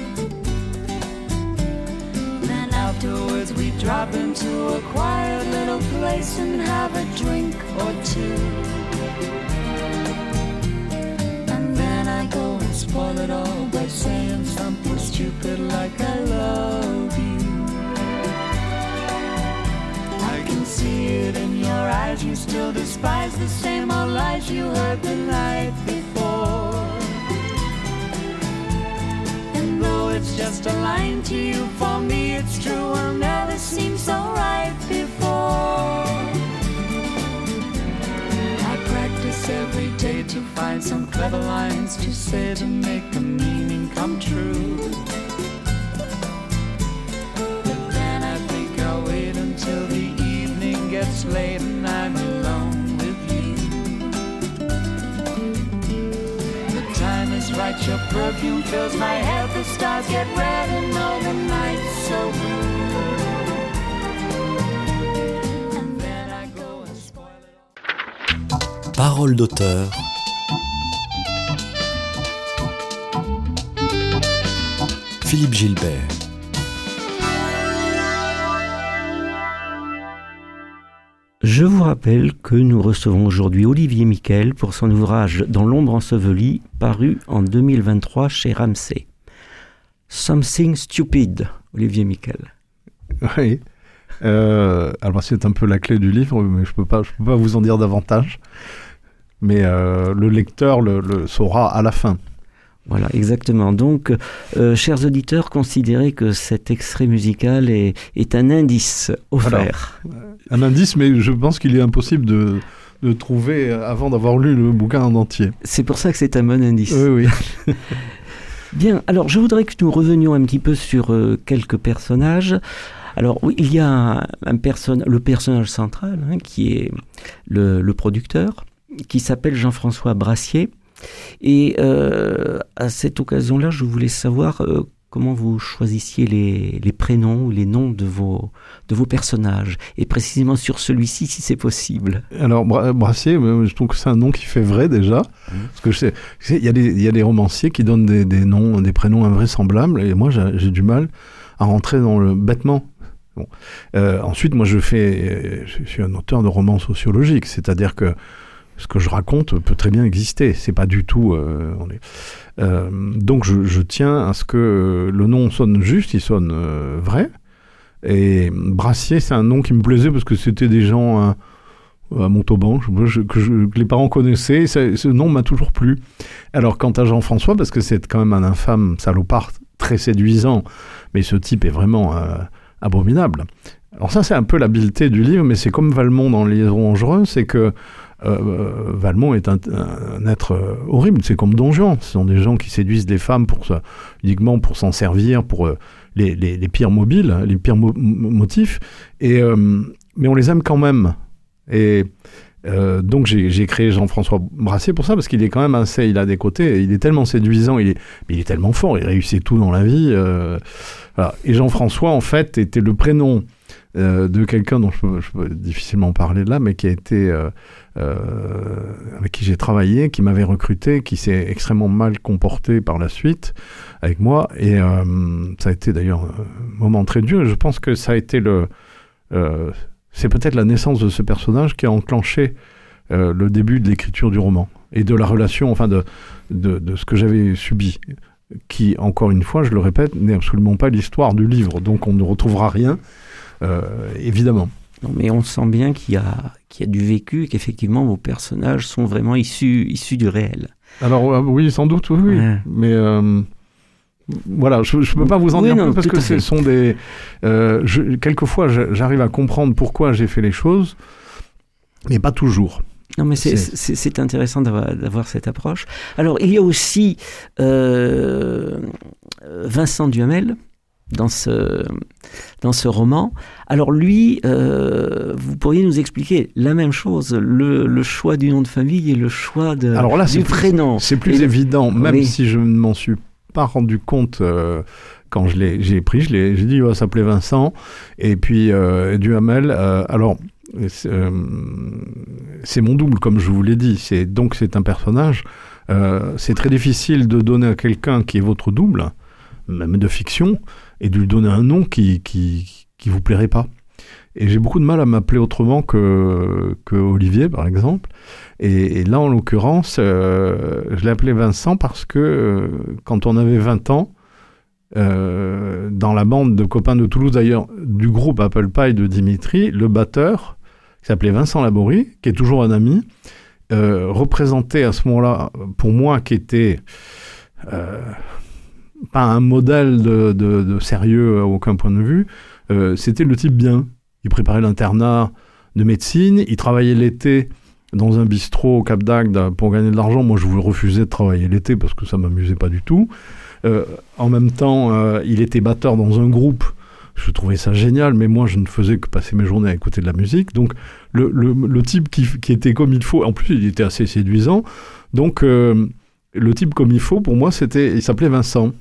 S2: Then afterwards we drop into a quiet little place and have a drink or two. And then I go and spoil it all by saying something stupid like I love you. I can see it in your eyes, you still despise the same old lies you heard the night before. And though it's just a line to you, for me it's true, will never seem so right before. I practice every day to find some clever lines to say to make the meaning come true. But then I think I'll wait until the gets late and I'm alone with you. The time is right, your perfume fills my head, the stars get red and all the night's so blue. And then I go and spoil it all.
S1: Parole d'auteur. Philippe Gilbert.
S2: Je vous rappelle que nous recevons aujourd'hui Olivier Mickel pour son ouvrage « Dans l'ombre ensevelie » paru en deux mille vingt-trois chez Ramsay. Something Stupid, Olivier Mickel.
S3: Oui. Euh, alors c'est un peu la clé du livre, mais je ne peux pas, je peux pas vous en dire davantage. Mais euh, le lecteur le, le saura à la fin.
S2: Voilà, exactement. Donc, euh, chers auditeurs, considérez que cet extrait musical est, est un indice offert.
S3: Alors, un indice, mais je pense qu'il est impossible de, de trouver avant d'avoir lu le bouquin en entier.
S2: C'est pour ça que c'est un bon indice.
S3: Oui, oui.
S2: Bien, alors je voudrais que nous revenions un petit peu sur euh, quelques personnages. Alors, oui, il y a un, un person- le personnage central, hein, qui est le, le producteur, qui s'appelle Jean-François Brassier. Et euh, à cette occasion-là, je voulais savoir euh, comment vous choisissiez les, les prénoms ou les noms de vos, de vos personnages, et précisément sur celui-ci, si c'est possible.
S3: Alors, Bra- Brassier, je trouve que c'est un nom qui fait vrai déjà, mmh. parce que je sais, il y a des, il y a des romanciers qui donnent des, des noms, des prénoms invraisemblables, et moi, j'ai, j'ai du mal à rentrer dans le bêtement. Bon. Euh, ensuite, moi, je fais, je suis un auteur de romans sociologiques, c'est-à-dire que ce que je raconte peut très bien exister. C'est pas du tout... Euh, on est, euh, donc je, je tiens à ce que le nom sonne juste, il sonne euh, vrai. Et Brassier, c'est un nom qui me plaisait parce que c'était des gens à, à Montauban je, je, que, je, que les parents connaissaient. Ça, ce nom m'a toujours plu. Alors quant à Jean-François, parce que c'est quand même un infâme salopard très séduisant, mais ce type est vraiment euh, abominable. Alors ça, c'est un peu l'habileté du livre, mais c'est comme Valmont dans Liaison dangereuse, c'est que Euh, Valmont est un, un être euh, horrible, c'est comme Don Juan, ce sont des gens qui séduisent les femmes pour ça, uniquement pour s'en servir, pour euh, les, les, les pires mobiles, les pires mo- motifs, et, euh, mais on les aime quand même. Et Euh, donc j'ai, j'ai créé Jean-François Brassier pour ça, parce qu'il est quand même assez, il a des côtés, il est tellement séduisant, il est, il est tellement fort, il réussit tout dans la vie. Euh, voilà. Et Jean-François, en fait, était le prénom euh, de quelqu'un dont je peux, je peux difficilement parler de là, mais qui a été, euh, euh, avec qui j'ai travaillé, qui m'avait recruté, qui s'est extrêmement mal comporté par la suite avec moi. Et euh, ça a été d'ailleurs un moment très dur. Et je pense que ça a été le... Euh, c'est peut-être la naissance de ce personnage qui a enclenché euh, le début de l'écriture du roman et de la relation, enfin de, de, de ce que j'avais subi, qui, encore une fois, je le répète, n'est absolument pas l'histoire du livre, donc on ne retrouvera rien, euh, évidemment.
S2: Non, mais on sent bien qu'il y a, qu'il y a du vécu et qu'effectivement vos personnages sont vraiment issus, issus du réel.
S3: Alors euh, oui, sans doute, oui, oui. Ouais. Mais... Euh... Voilà, je ne peux pas vous en oui, dire non, plus parce que ce sont des... Euh, je, quelquefois, je, j'arrive à comprendre pourquoi j'ai fait les choses, mais pas toujours.
S2: Non, mais c'est, c'est... c'est, c'est intéressant d'avoir, d'avoir cette approche. Alors, il y a aussi euh, Vincent Duhamel dans ce, dans ce roman. Alors lui, euh, vous pourriez nous expliquer la même chose, le, le choix du nom de famille et le choix de,
S3: Alors là,
S2: du
S3: c'est
S2: prénom.
S3: Plus, c'est plus
S2: et
S3: évident, même
S2: oui.
S3: si je ne m'en suis pas rendu compte euh, quand je l'ai j'ai pris, je l'ai, j'ai dit il va s'appeler Vincent, et puis euh, Duhamel, euh, alors c'est, euh, c'est mon double comme je vous l'ai dit, c'est, donc c'est un personnage, euh, c'est très difficile de donner à quelqu'un qui est votre double, même de fiction, et de lui donner un nom qui, qui, qui vous plairait pas. Et j'ai beaucoup de mal à m'appeler autrement que, que Olivier, par exemple. Et, et là, en l'occurrence, euh, je l'ai appelé Vincent parce que euh, quand on avait vingt ans, euh, dans la bande de copains de Toulouse, d'ailleurs, du groupe Apple Pie de Dimitri, le batteur, qui s'appelait Vincent Laborie, qui est toujours un ami, euh, représentait à ce moment-là, pour moi, qui était... Euh, pas un modèle de, de, de sérieux à aucun point de vue, euh, c'était le type bien. Il préparait l'internat de médecine, il travaillait l'été dans un bistrot au Cap d'Agde pour gagner de l'argent. Moi, je voulais refuser de travailler l'été parce que ça ne m'amusait pas du tout. Euh, en même temps, euh, il était batteur dans un groupe. Je trouvais ça génial, mais moi, je ne faisais que passer mes journées à écouter de la musique. Donc, le, le, le type qui, qui était comme il faut, en plus, il était assez séduisant. Donc, euh, le type comme il faut, pour moi, c'était, il s'appelait Vincent.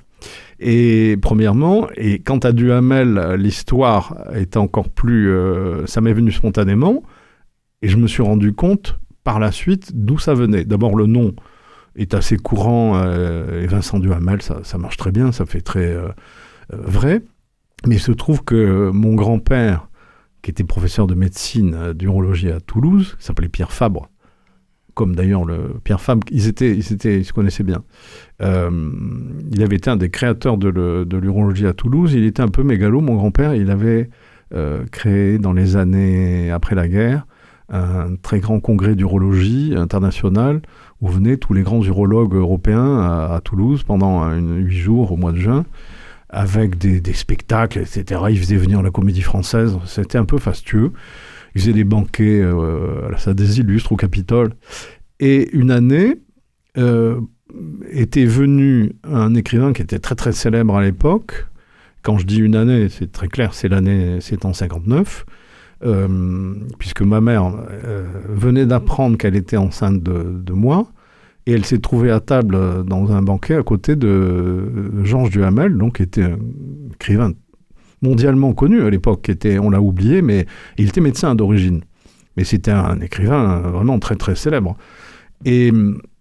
S3: Et premièrement, et quant à Duhamel, l'histoire est encore plus... Euh, ça m'est venu spontanément, et je me suis rendu compte par la suite d'où ça venait. D'abord, le nom est assez courant, euh, et Vincent Duhamel, ça, ça marche très bien, ça fait très euh, euh, vrai. Mais il se trouve que mon grand-père, qui était professeur de médecine euh, d'urologie à Toulouse, qui s'appelait Pierre Fabre, comme d'ailleurs le Pierre Fabre, ils, étaient, ils, étaient, ils se connaissaient bien. Euh, il avait été un des créateurs de, le, de l'urologie à Toulouse. Il était un peu mégalo, mon grand-père. Il avait euh, créé dans les années après la guerre un très grand congrès d'urologie international où venaient tous les grands urologues européens à, à Toulouse pendant huit jours au mois de juin, avec des, des spectacles, et cetera. Il faisait venir la Comédie Française. C'était un peu fastueux. Il faisait des banquets euh, à la Salle des Illustres, au Capitole. Et une année, euh, était venu un écrivain qui était très très célèbre à l'époque. Quand je dis une année, c'est très clair, c'est l'année, c'est en cinquante-neuf, euh, puisque ma mère euh, venait d'apprendre qu'elle était enceinte de, de moi, et elle s'est trouvée à table dans un banquet à côté de Georges Duhamel, donc qui était un écrivain mondialement connu à l'époque, qui était, on l'a oublié, mais il était médecin d'origine. Mais c'était un écrivain vraiment très très célèbre. Et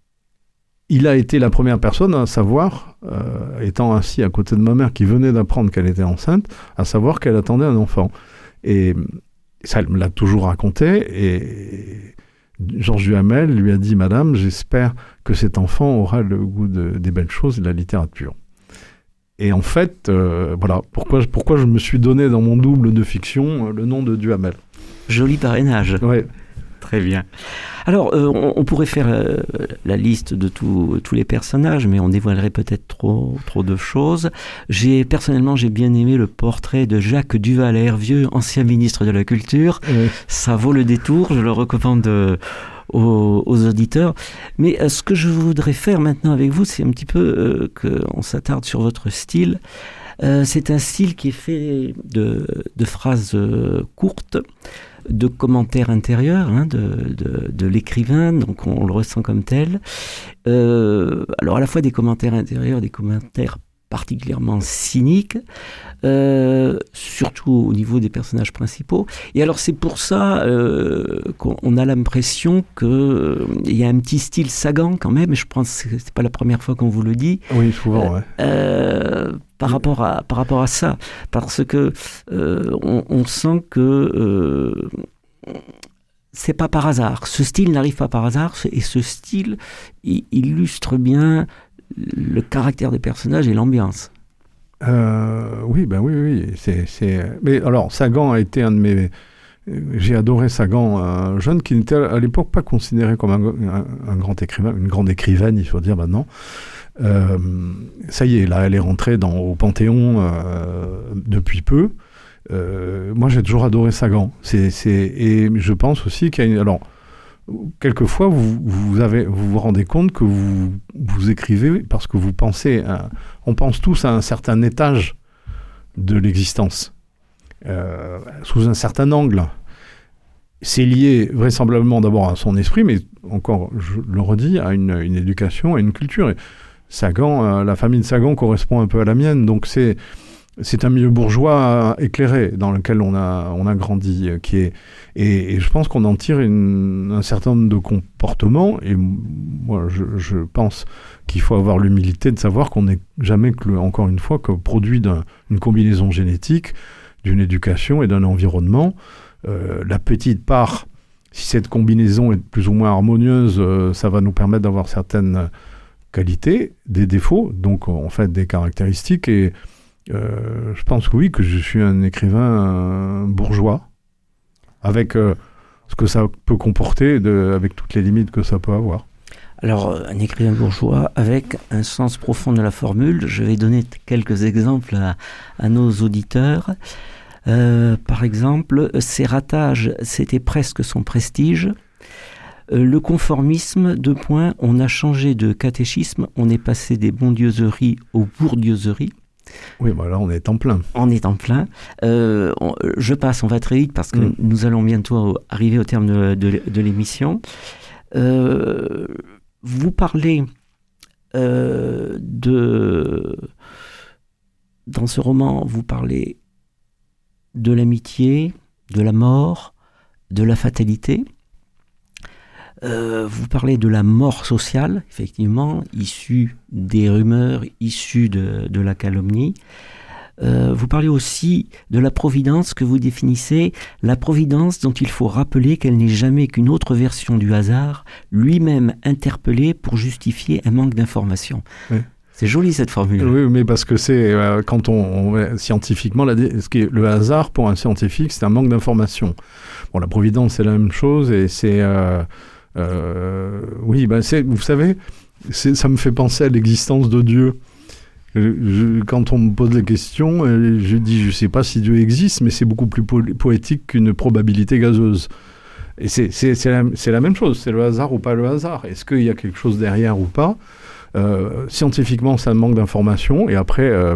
S3: il a été la première personne à savoir, euh, étant assis à côté de ma mère qui venait d'apprendre qu'elle était enceinte, à savoir qu'elle attendait un enfant. Et ça, elle me l'a toujours raconté. Et Georges Duhamel lui a dit « Madame, j'espère que cet enfant aura le goût de, des belles choses et de la littérature. » Et en fait, euh, voilà, pourquoi, pourquoi je me suis donné dans mon double de fiction euh, le nom de Duhamel.
S2: Joli parrainage.
S3: Ouais.
S2: Très bien. Alors, euh, on, on pourrait faire euh, la liste de tout, tous les personnages, mais on dévoilerait peut-être trop, trop de choses. J'ai, personnellement, j'ai bien aimé le portrait de Jacques Duval-Hervieux, ancien ministre de la Culture. Oui. Ça vaut le détour, je le recommande euh, aux, aux auditeurs. Mais euh, ce que je voudrais faire maintenant avec vous, c'est un petit peu euh, qu'on s'attarde sur votre style. Euh, c'est un style qui est fait de, de phrases euh, courtes, de commentaires intérieurs hein, de, de, de l'écrivain, donc on, on le ressent comme tel. Euh, alors à la fois des commentaires intérieurs, des commentaires particulièrement cyniques, euh, surtout au niveau des personnages principaux. Et alors c'est pour ça euh, qu'on a l'impression qu'il euh, y a un petit style Sagan quand même, et je pense que c'est pas la première fois qu'on vous le dit.
S3: Oui, souvent,
S2: euh,
S3: ouais.
S2: Euh, par rapport à, par rapport à ça. Parce que euh, on, on sent que euh, c'est pas par hasard. Ce style n'arrive pas par hasard, et ce style il, illustre bien le caractère des personnages et l'ambiance.
S3: Euh, oui, ben oui, oui. C'est, c'est... Mais alors, Sagan a été un de mes... J'ai adoré Sagan, un jeune qui n'était à l'époque pas considéré comme un, un, un grand écrivain, une grande écrivaine, il faut dire maintenant. Euh, ça y est, là, elle est rentrée dans, au Panthéon euh, depuis peu. Euh, moi, j'ai toujours adoré Sagan. C'est, c'est... Et je pense aussi qu'il y a une... Alors, quelquefois, vous vous, avez, vous vous rendez compte que vous, vous écrivez parce que vous pensez... À, on pense tous à un certain étage de l'existence, euh, sous un certain angle. C'est lié vraisemblablement d'abord à son esprit, mais encore, je le redis, à une, une éducation, à une culture. Et Sagan, euh, la famille de Sagan correspond un peu à la mienne, donc c'est... C'est un milieu bourgeois éclairé dans lequel on a, on a grandi. Qui est, et, et je pense qu'on en tire une, un certain nombre de comportements. Et moi, je, je pense qu'il faut avoir l'humilité de savoir qu'on n'est jamais, que, encore une fois, que produit d'une combinaison génétique, d'une éducation et d'un environnement. Euh, la petite part, si cette combinaison est plus ou moins harmonieuse, euh, ça va nous permettre d'avoir certaines qualités, des défauts, donc en fait des caractéristiques. Et Euh, je pense que oui, que je suis un écrivain euh, bourgeois, avec euh, ce que ça peut comporter, de, avec toutes les limites que ça peut avoir.
S2: Alors, un écrivain bourgeois avec un sens profond de la formule. Je vais donner quelques exemples à, à nos auditeurs. Euh, par exemple, ses ratages, c'était presque son prestige. Euh, le conformisme, deux points, on a changé de catéchisme, on est passé des bondieuseries aux bourdieuseries.
S3: Oui, bah là, on est en plein.
S2: On est en plein. Euh, on, je passe, on va très vite parce que mmh. nous allons bientôt arriver au terme de, de, de l'émission. Euh, vous parlez euh, de... Dans ce roman, vous parlez de l'amitié, de la mort, de la fatalité. Euh, vous parlez de la mort sociale, effectivement, issue des rumeurs, issue de, de la calomnie. Euh, vous parlez aussi de la providence que vous définissez, la providence dont il faut rappeler qu'elle n'est jamais qu'une autre version du hasard, lui-même interpellé pour justifier un manque d'information. Oui. C'est joli cette formule.
S3: Oui, mais parce que c'est euh, quand on, on scientifiquement, la, ce qui est, le hasard pour un scientifique, c'est un manque d'information. Bon, la providence, c'est la même chose, et c'est euh, euh, oui, ben c'est, vous savez, c'est, ça me fait penser à l'existence de Dieu. Je, je, quand on me pose la question, je dis, je sais pas si Dieu existe, mais c'est beaucoup plus po- poétique qu'une probabilité gazeuse. Et c'est, c'est, c'est, la, c'est la même chose, c'est le hasard ou pas le hasard. Est-ce qu'il y a quelque chose derrière ou pas? Euh, scientifiquement, ça manque d'informations, et après, euh,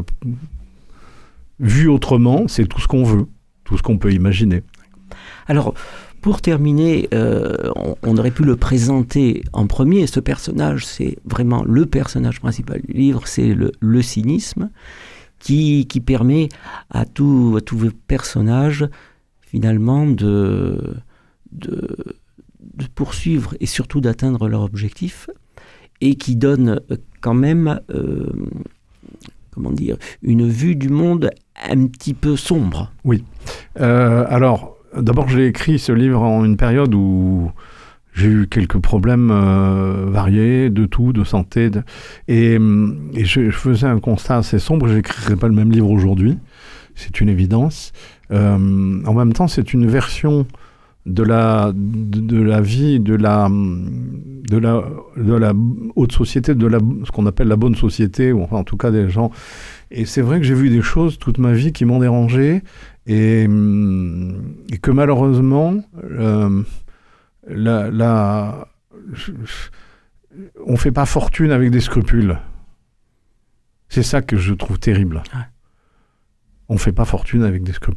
S3: vu autrement, c'est tout ce qu'on veut, tout ce qu'on peut imaginer.
S2: Alors, pour terminer, euh, on, on aurait pu le présenter en premier. Ce personnage, c'est vraiment le personnage principal du livre, c'est le, le cynisme, qui, qui permet à tous à tous vos personnages, finalement, de, de, de poursuivre et surtout d'atteindre leur objectif, et qui donne quand même, euh, comment dire, une vue du monde un petit peu sombre.
S3: Oui. Euh, alors, d'abord, j'ai écrit ce livre en une période où j'ai eu quelques problèmes euh, variés, de tout, de santé, de... et, et je, je faisais un constat assez sombre. Je n'écrirais pas le même livre aujourd'hui, c'est une évidence. Euh, en même temps, c'est une version de la, de, de la vie, de la, de, la, de la haute société, de la, ce qu'on appelle la bonne société, ou enfin, en tout cas des gens. Et c'est vrai que j'ai vu des choses toute ma vie qui m'ont dérangé, et, et que malheureusement, euh, la, la, je, je, on ne fait pas fortune avec des scrupules. C'est ça que je trouve terrible. Ouais. On ne fait pas fortune avec des scrupules.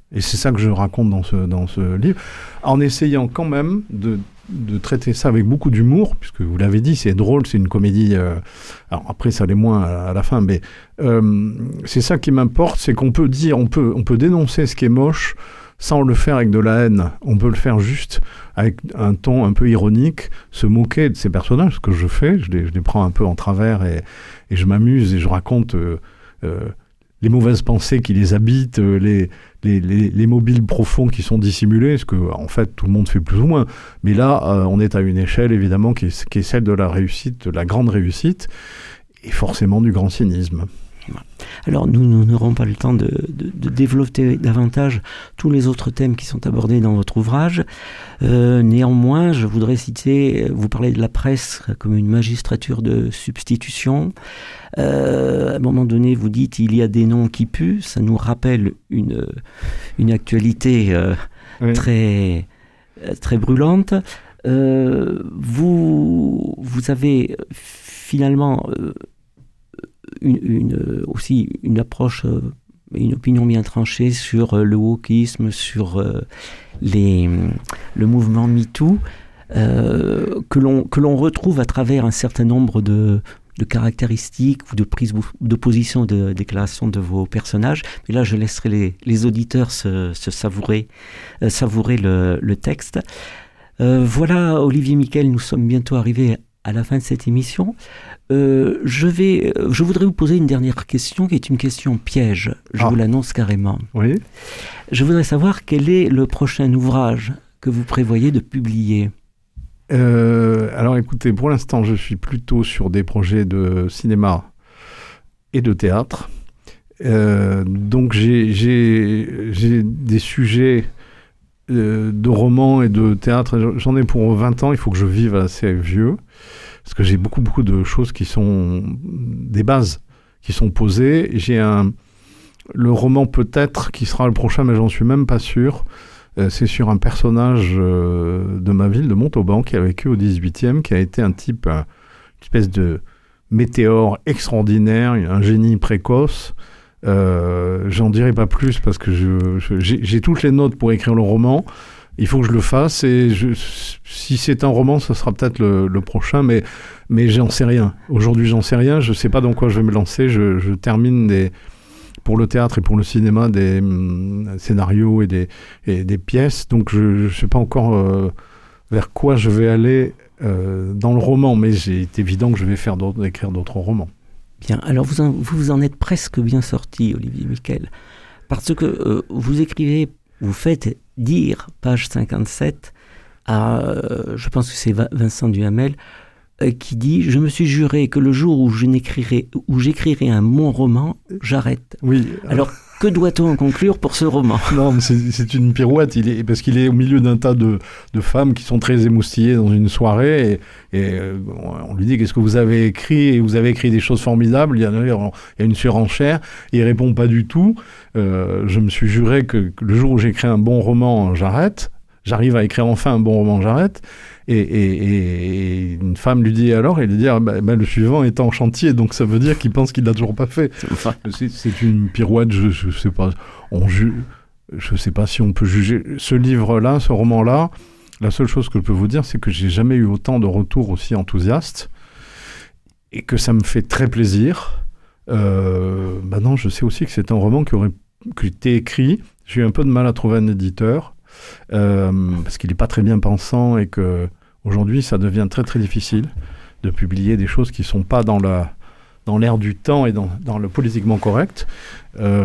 S3: Et c'est ça que je raconte dans ce, dans ce livre, en essayant quand même de, de traiter ça avec beaucoup d'humour, puisque vous l'avez dit, c'est drôle, c'est une comédie. Euh, alors après, ça l'est moins à, à la fin, mais euh, c'est ça qui m'importe, c'est qu'on peut dire, on peut, on peut dénoncer ce qui est moche sans le faire avec de la haine. On peut le faire juste avec un ton un peu ironique, se moquer de ces personnages, ce que je fais, je les, je les prends un peu en travers et, et je m'amuse et je raconte euh, euh, les mauvaises pensées qui les habitent, euh, les, les, les, les mobiles profonds qui sont dissimulés, ce que en fait tout le monde fait plus ou moins. Mais là, euh, on est à une échelle évidemment qui est, qui est celle de la réussite, de la grande réussite, et forcément du grand cynisme.
S2: Alors nous, nous n'aurons pas le temps de, de, de développer davantage tous les autres thèmes qui sont abordés dans votre ouvrage. Euh, néanmoins, je voudrais citer, vous parlez de la presse comme une magistrature de substitution. Euh, à un moment donné, vous dites il y a des noms qui puent. Ça nous rappelle une, une actualité euh, oui. très, très brûlante. Euh, vous, vous avez finalement... Euh, Une, une, aussi une approche, euh, une opinion bien tranchée sur euh, le wokisme, sur euh, les, le mouvement MeToo, euh, que l'on, que l'on retrouve à travers un certain nombre de, de caractéristiques ou de prises de position, de déclarations de vos personnages. Mais là, je laisserai les, les auditeurs se, se savourer, euh, savourer le, le texte. Euh, voilà, Olivier Miquel, nous sommes bientôt arrivés à la fin de cette émission. Euh, je, vais, je voudrais vous poser une dernière question qui est une question piège. Je ah. vous l'annonce carrément.
S3: Oui.
S2: Je voudrais savoir quel est le prochain ouvrage que vous prévoyez de publier.
S3: Euh, alors écoutez, pour l'instant, je suis plutôt sur des projets de cinéma et de théâtre. Euh, donc j'ai, j'ai, j'ai des sujets euh, de romans et de théâtre. J'en ai pour vingt ans, il faut que je vive assez vieux. Parce que j'ai beaucoup, beaucoup de choses qui sont des bases qui sont posées. J'ai un, le roman peut-être qui sera le prochain, mais j'en suis même pas sûr. Euh, c'est sur un personnage euh, de ma ville, de Montauban, qui a vécu au dix-huitième, qui a été un type, euh, une espèce de météore extraordinaire, un génie précoce. Euh, j'en dirai pas plus parce que je, je, j'ai, j'ai toutes les notes pour écrire le roman. Il faut que je le fasse et je, si c'est un roman, ce sera peut-être le, le prochain, mais, mais j'en sais rien. Aujourd'hui, j'en sais rien. Je ne sais pas dans quoi je vais me lancer. Je, je termine des, pour le théâtre et pour le cinéma des hum, scénarios et des, et des pièces. Donc, je ne sais pas encore euh, vers quoi je vais aller euh, dans le roman, mais c'est évident que je vais faire d'autres, écrire d'autres romans.
S2: Bien. Alors, vous en, vous en êtes presque bien sorti, Olivier Miquel, parce que euh, vous écrivez, vous faites dire, page cinquante-sept, à, euh, je pense que c'est Vincent Duhamel, euh, qui dit « Je me suis juré que le jour où, je n'écrirai, où j'écrirai un bon roman, j'arrête. »
S3: Oui.
S2: Alors, que doit-on en conclure pour ce roman ?
S3: Non, mais c'est, c'est une pirouette, il est, parce qu'il est au milieu d'un tas de, de femmes qui sont très émoustillées dans une soirée, et, et euh, on lui dit « Qu'est-ce que vous avez écrit ?» Et vous avez écrit des choses formidables, il y a, il y a une surenchère, et il répond pas du tout. Euh, je me suis juré que, que le jour où j'écris un bon roman, j'arrête. J'arrive à écrire enfin un bon roman, j'arrête. Et, et, et une femme lui dit alors, et lui dit ah, bah, bah, le suivant est en chantier, donc ça veut dire qu'il pense qu'il l'a toujours pas fait. Enfin, c'est, c'est une pirouette, je, je sais pas. On ju- je sais pas si on peut juger ce livre-là, ce roman-là. La seule chose que je peux vous dire, c'est que j'ai jamais eu autant de retours aussi enthousiastes et que ça me fait très plaisir. Euh, maintenant, je sais aussi que c'est un roman qui aurait qui été écrit. J'ai eu un peu de mal à trouver un éditeur. Euh, parce qu'il n'est pas très bien pensant et que aujourd'hui ça devient très très difficile de publier des choses qui ne sont pas dans, la, dans l'air du temps et dans, dans le politiquement correct. Euh,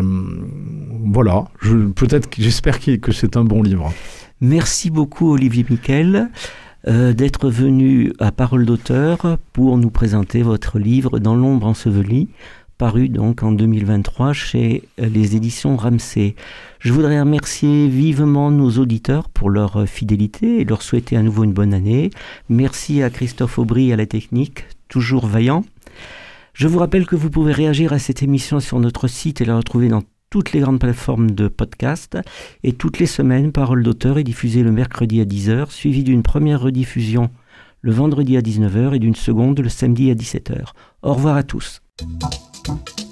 S3: voilà, je, peut-être, j'espère que c'est un bon livre.
S2: Merci beaucoup Olivier Miquel euh, d'être venu à Parole d'auteur pour nous présenter votre livre Dans l'ombre ensevelie, paru donc en deux mille vingt-trois chez les éditions Ramsay. Je voudrais remercier vivement nos auditeurs pour leur fidélité et leur souhaiter à nouveau une bonne année. Merci à Christophe Aubry à la technique, toujours vaillant. Je vous rappelle que vous pouvez réagir à cette émission sur notre site et la retrouver dans toutes les grandes plateformes de podcast. Et toutes les semaines, Parole d'auteur est diffusée le mercredi à dix heures, suivie d'une première rediffusion le vendredi à dix-neuf heures et d'une seconde le samedi à dix-sept heures. Au revoir à tous. Thank you.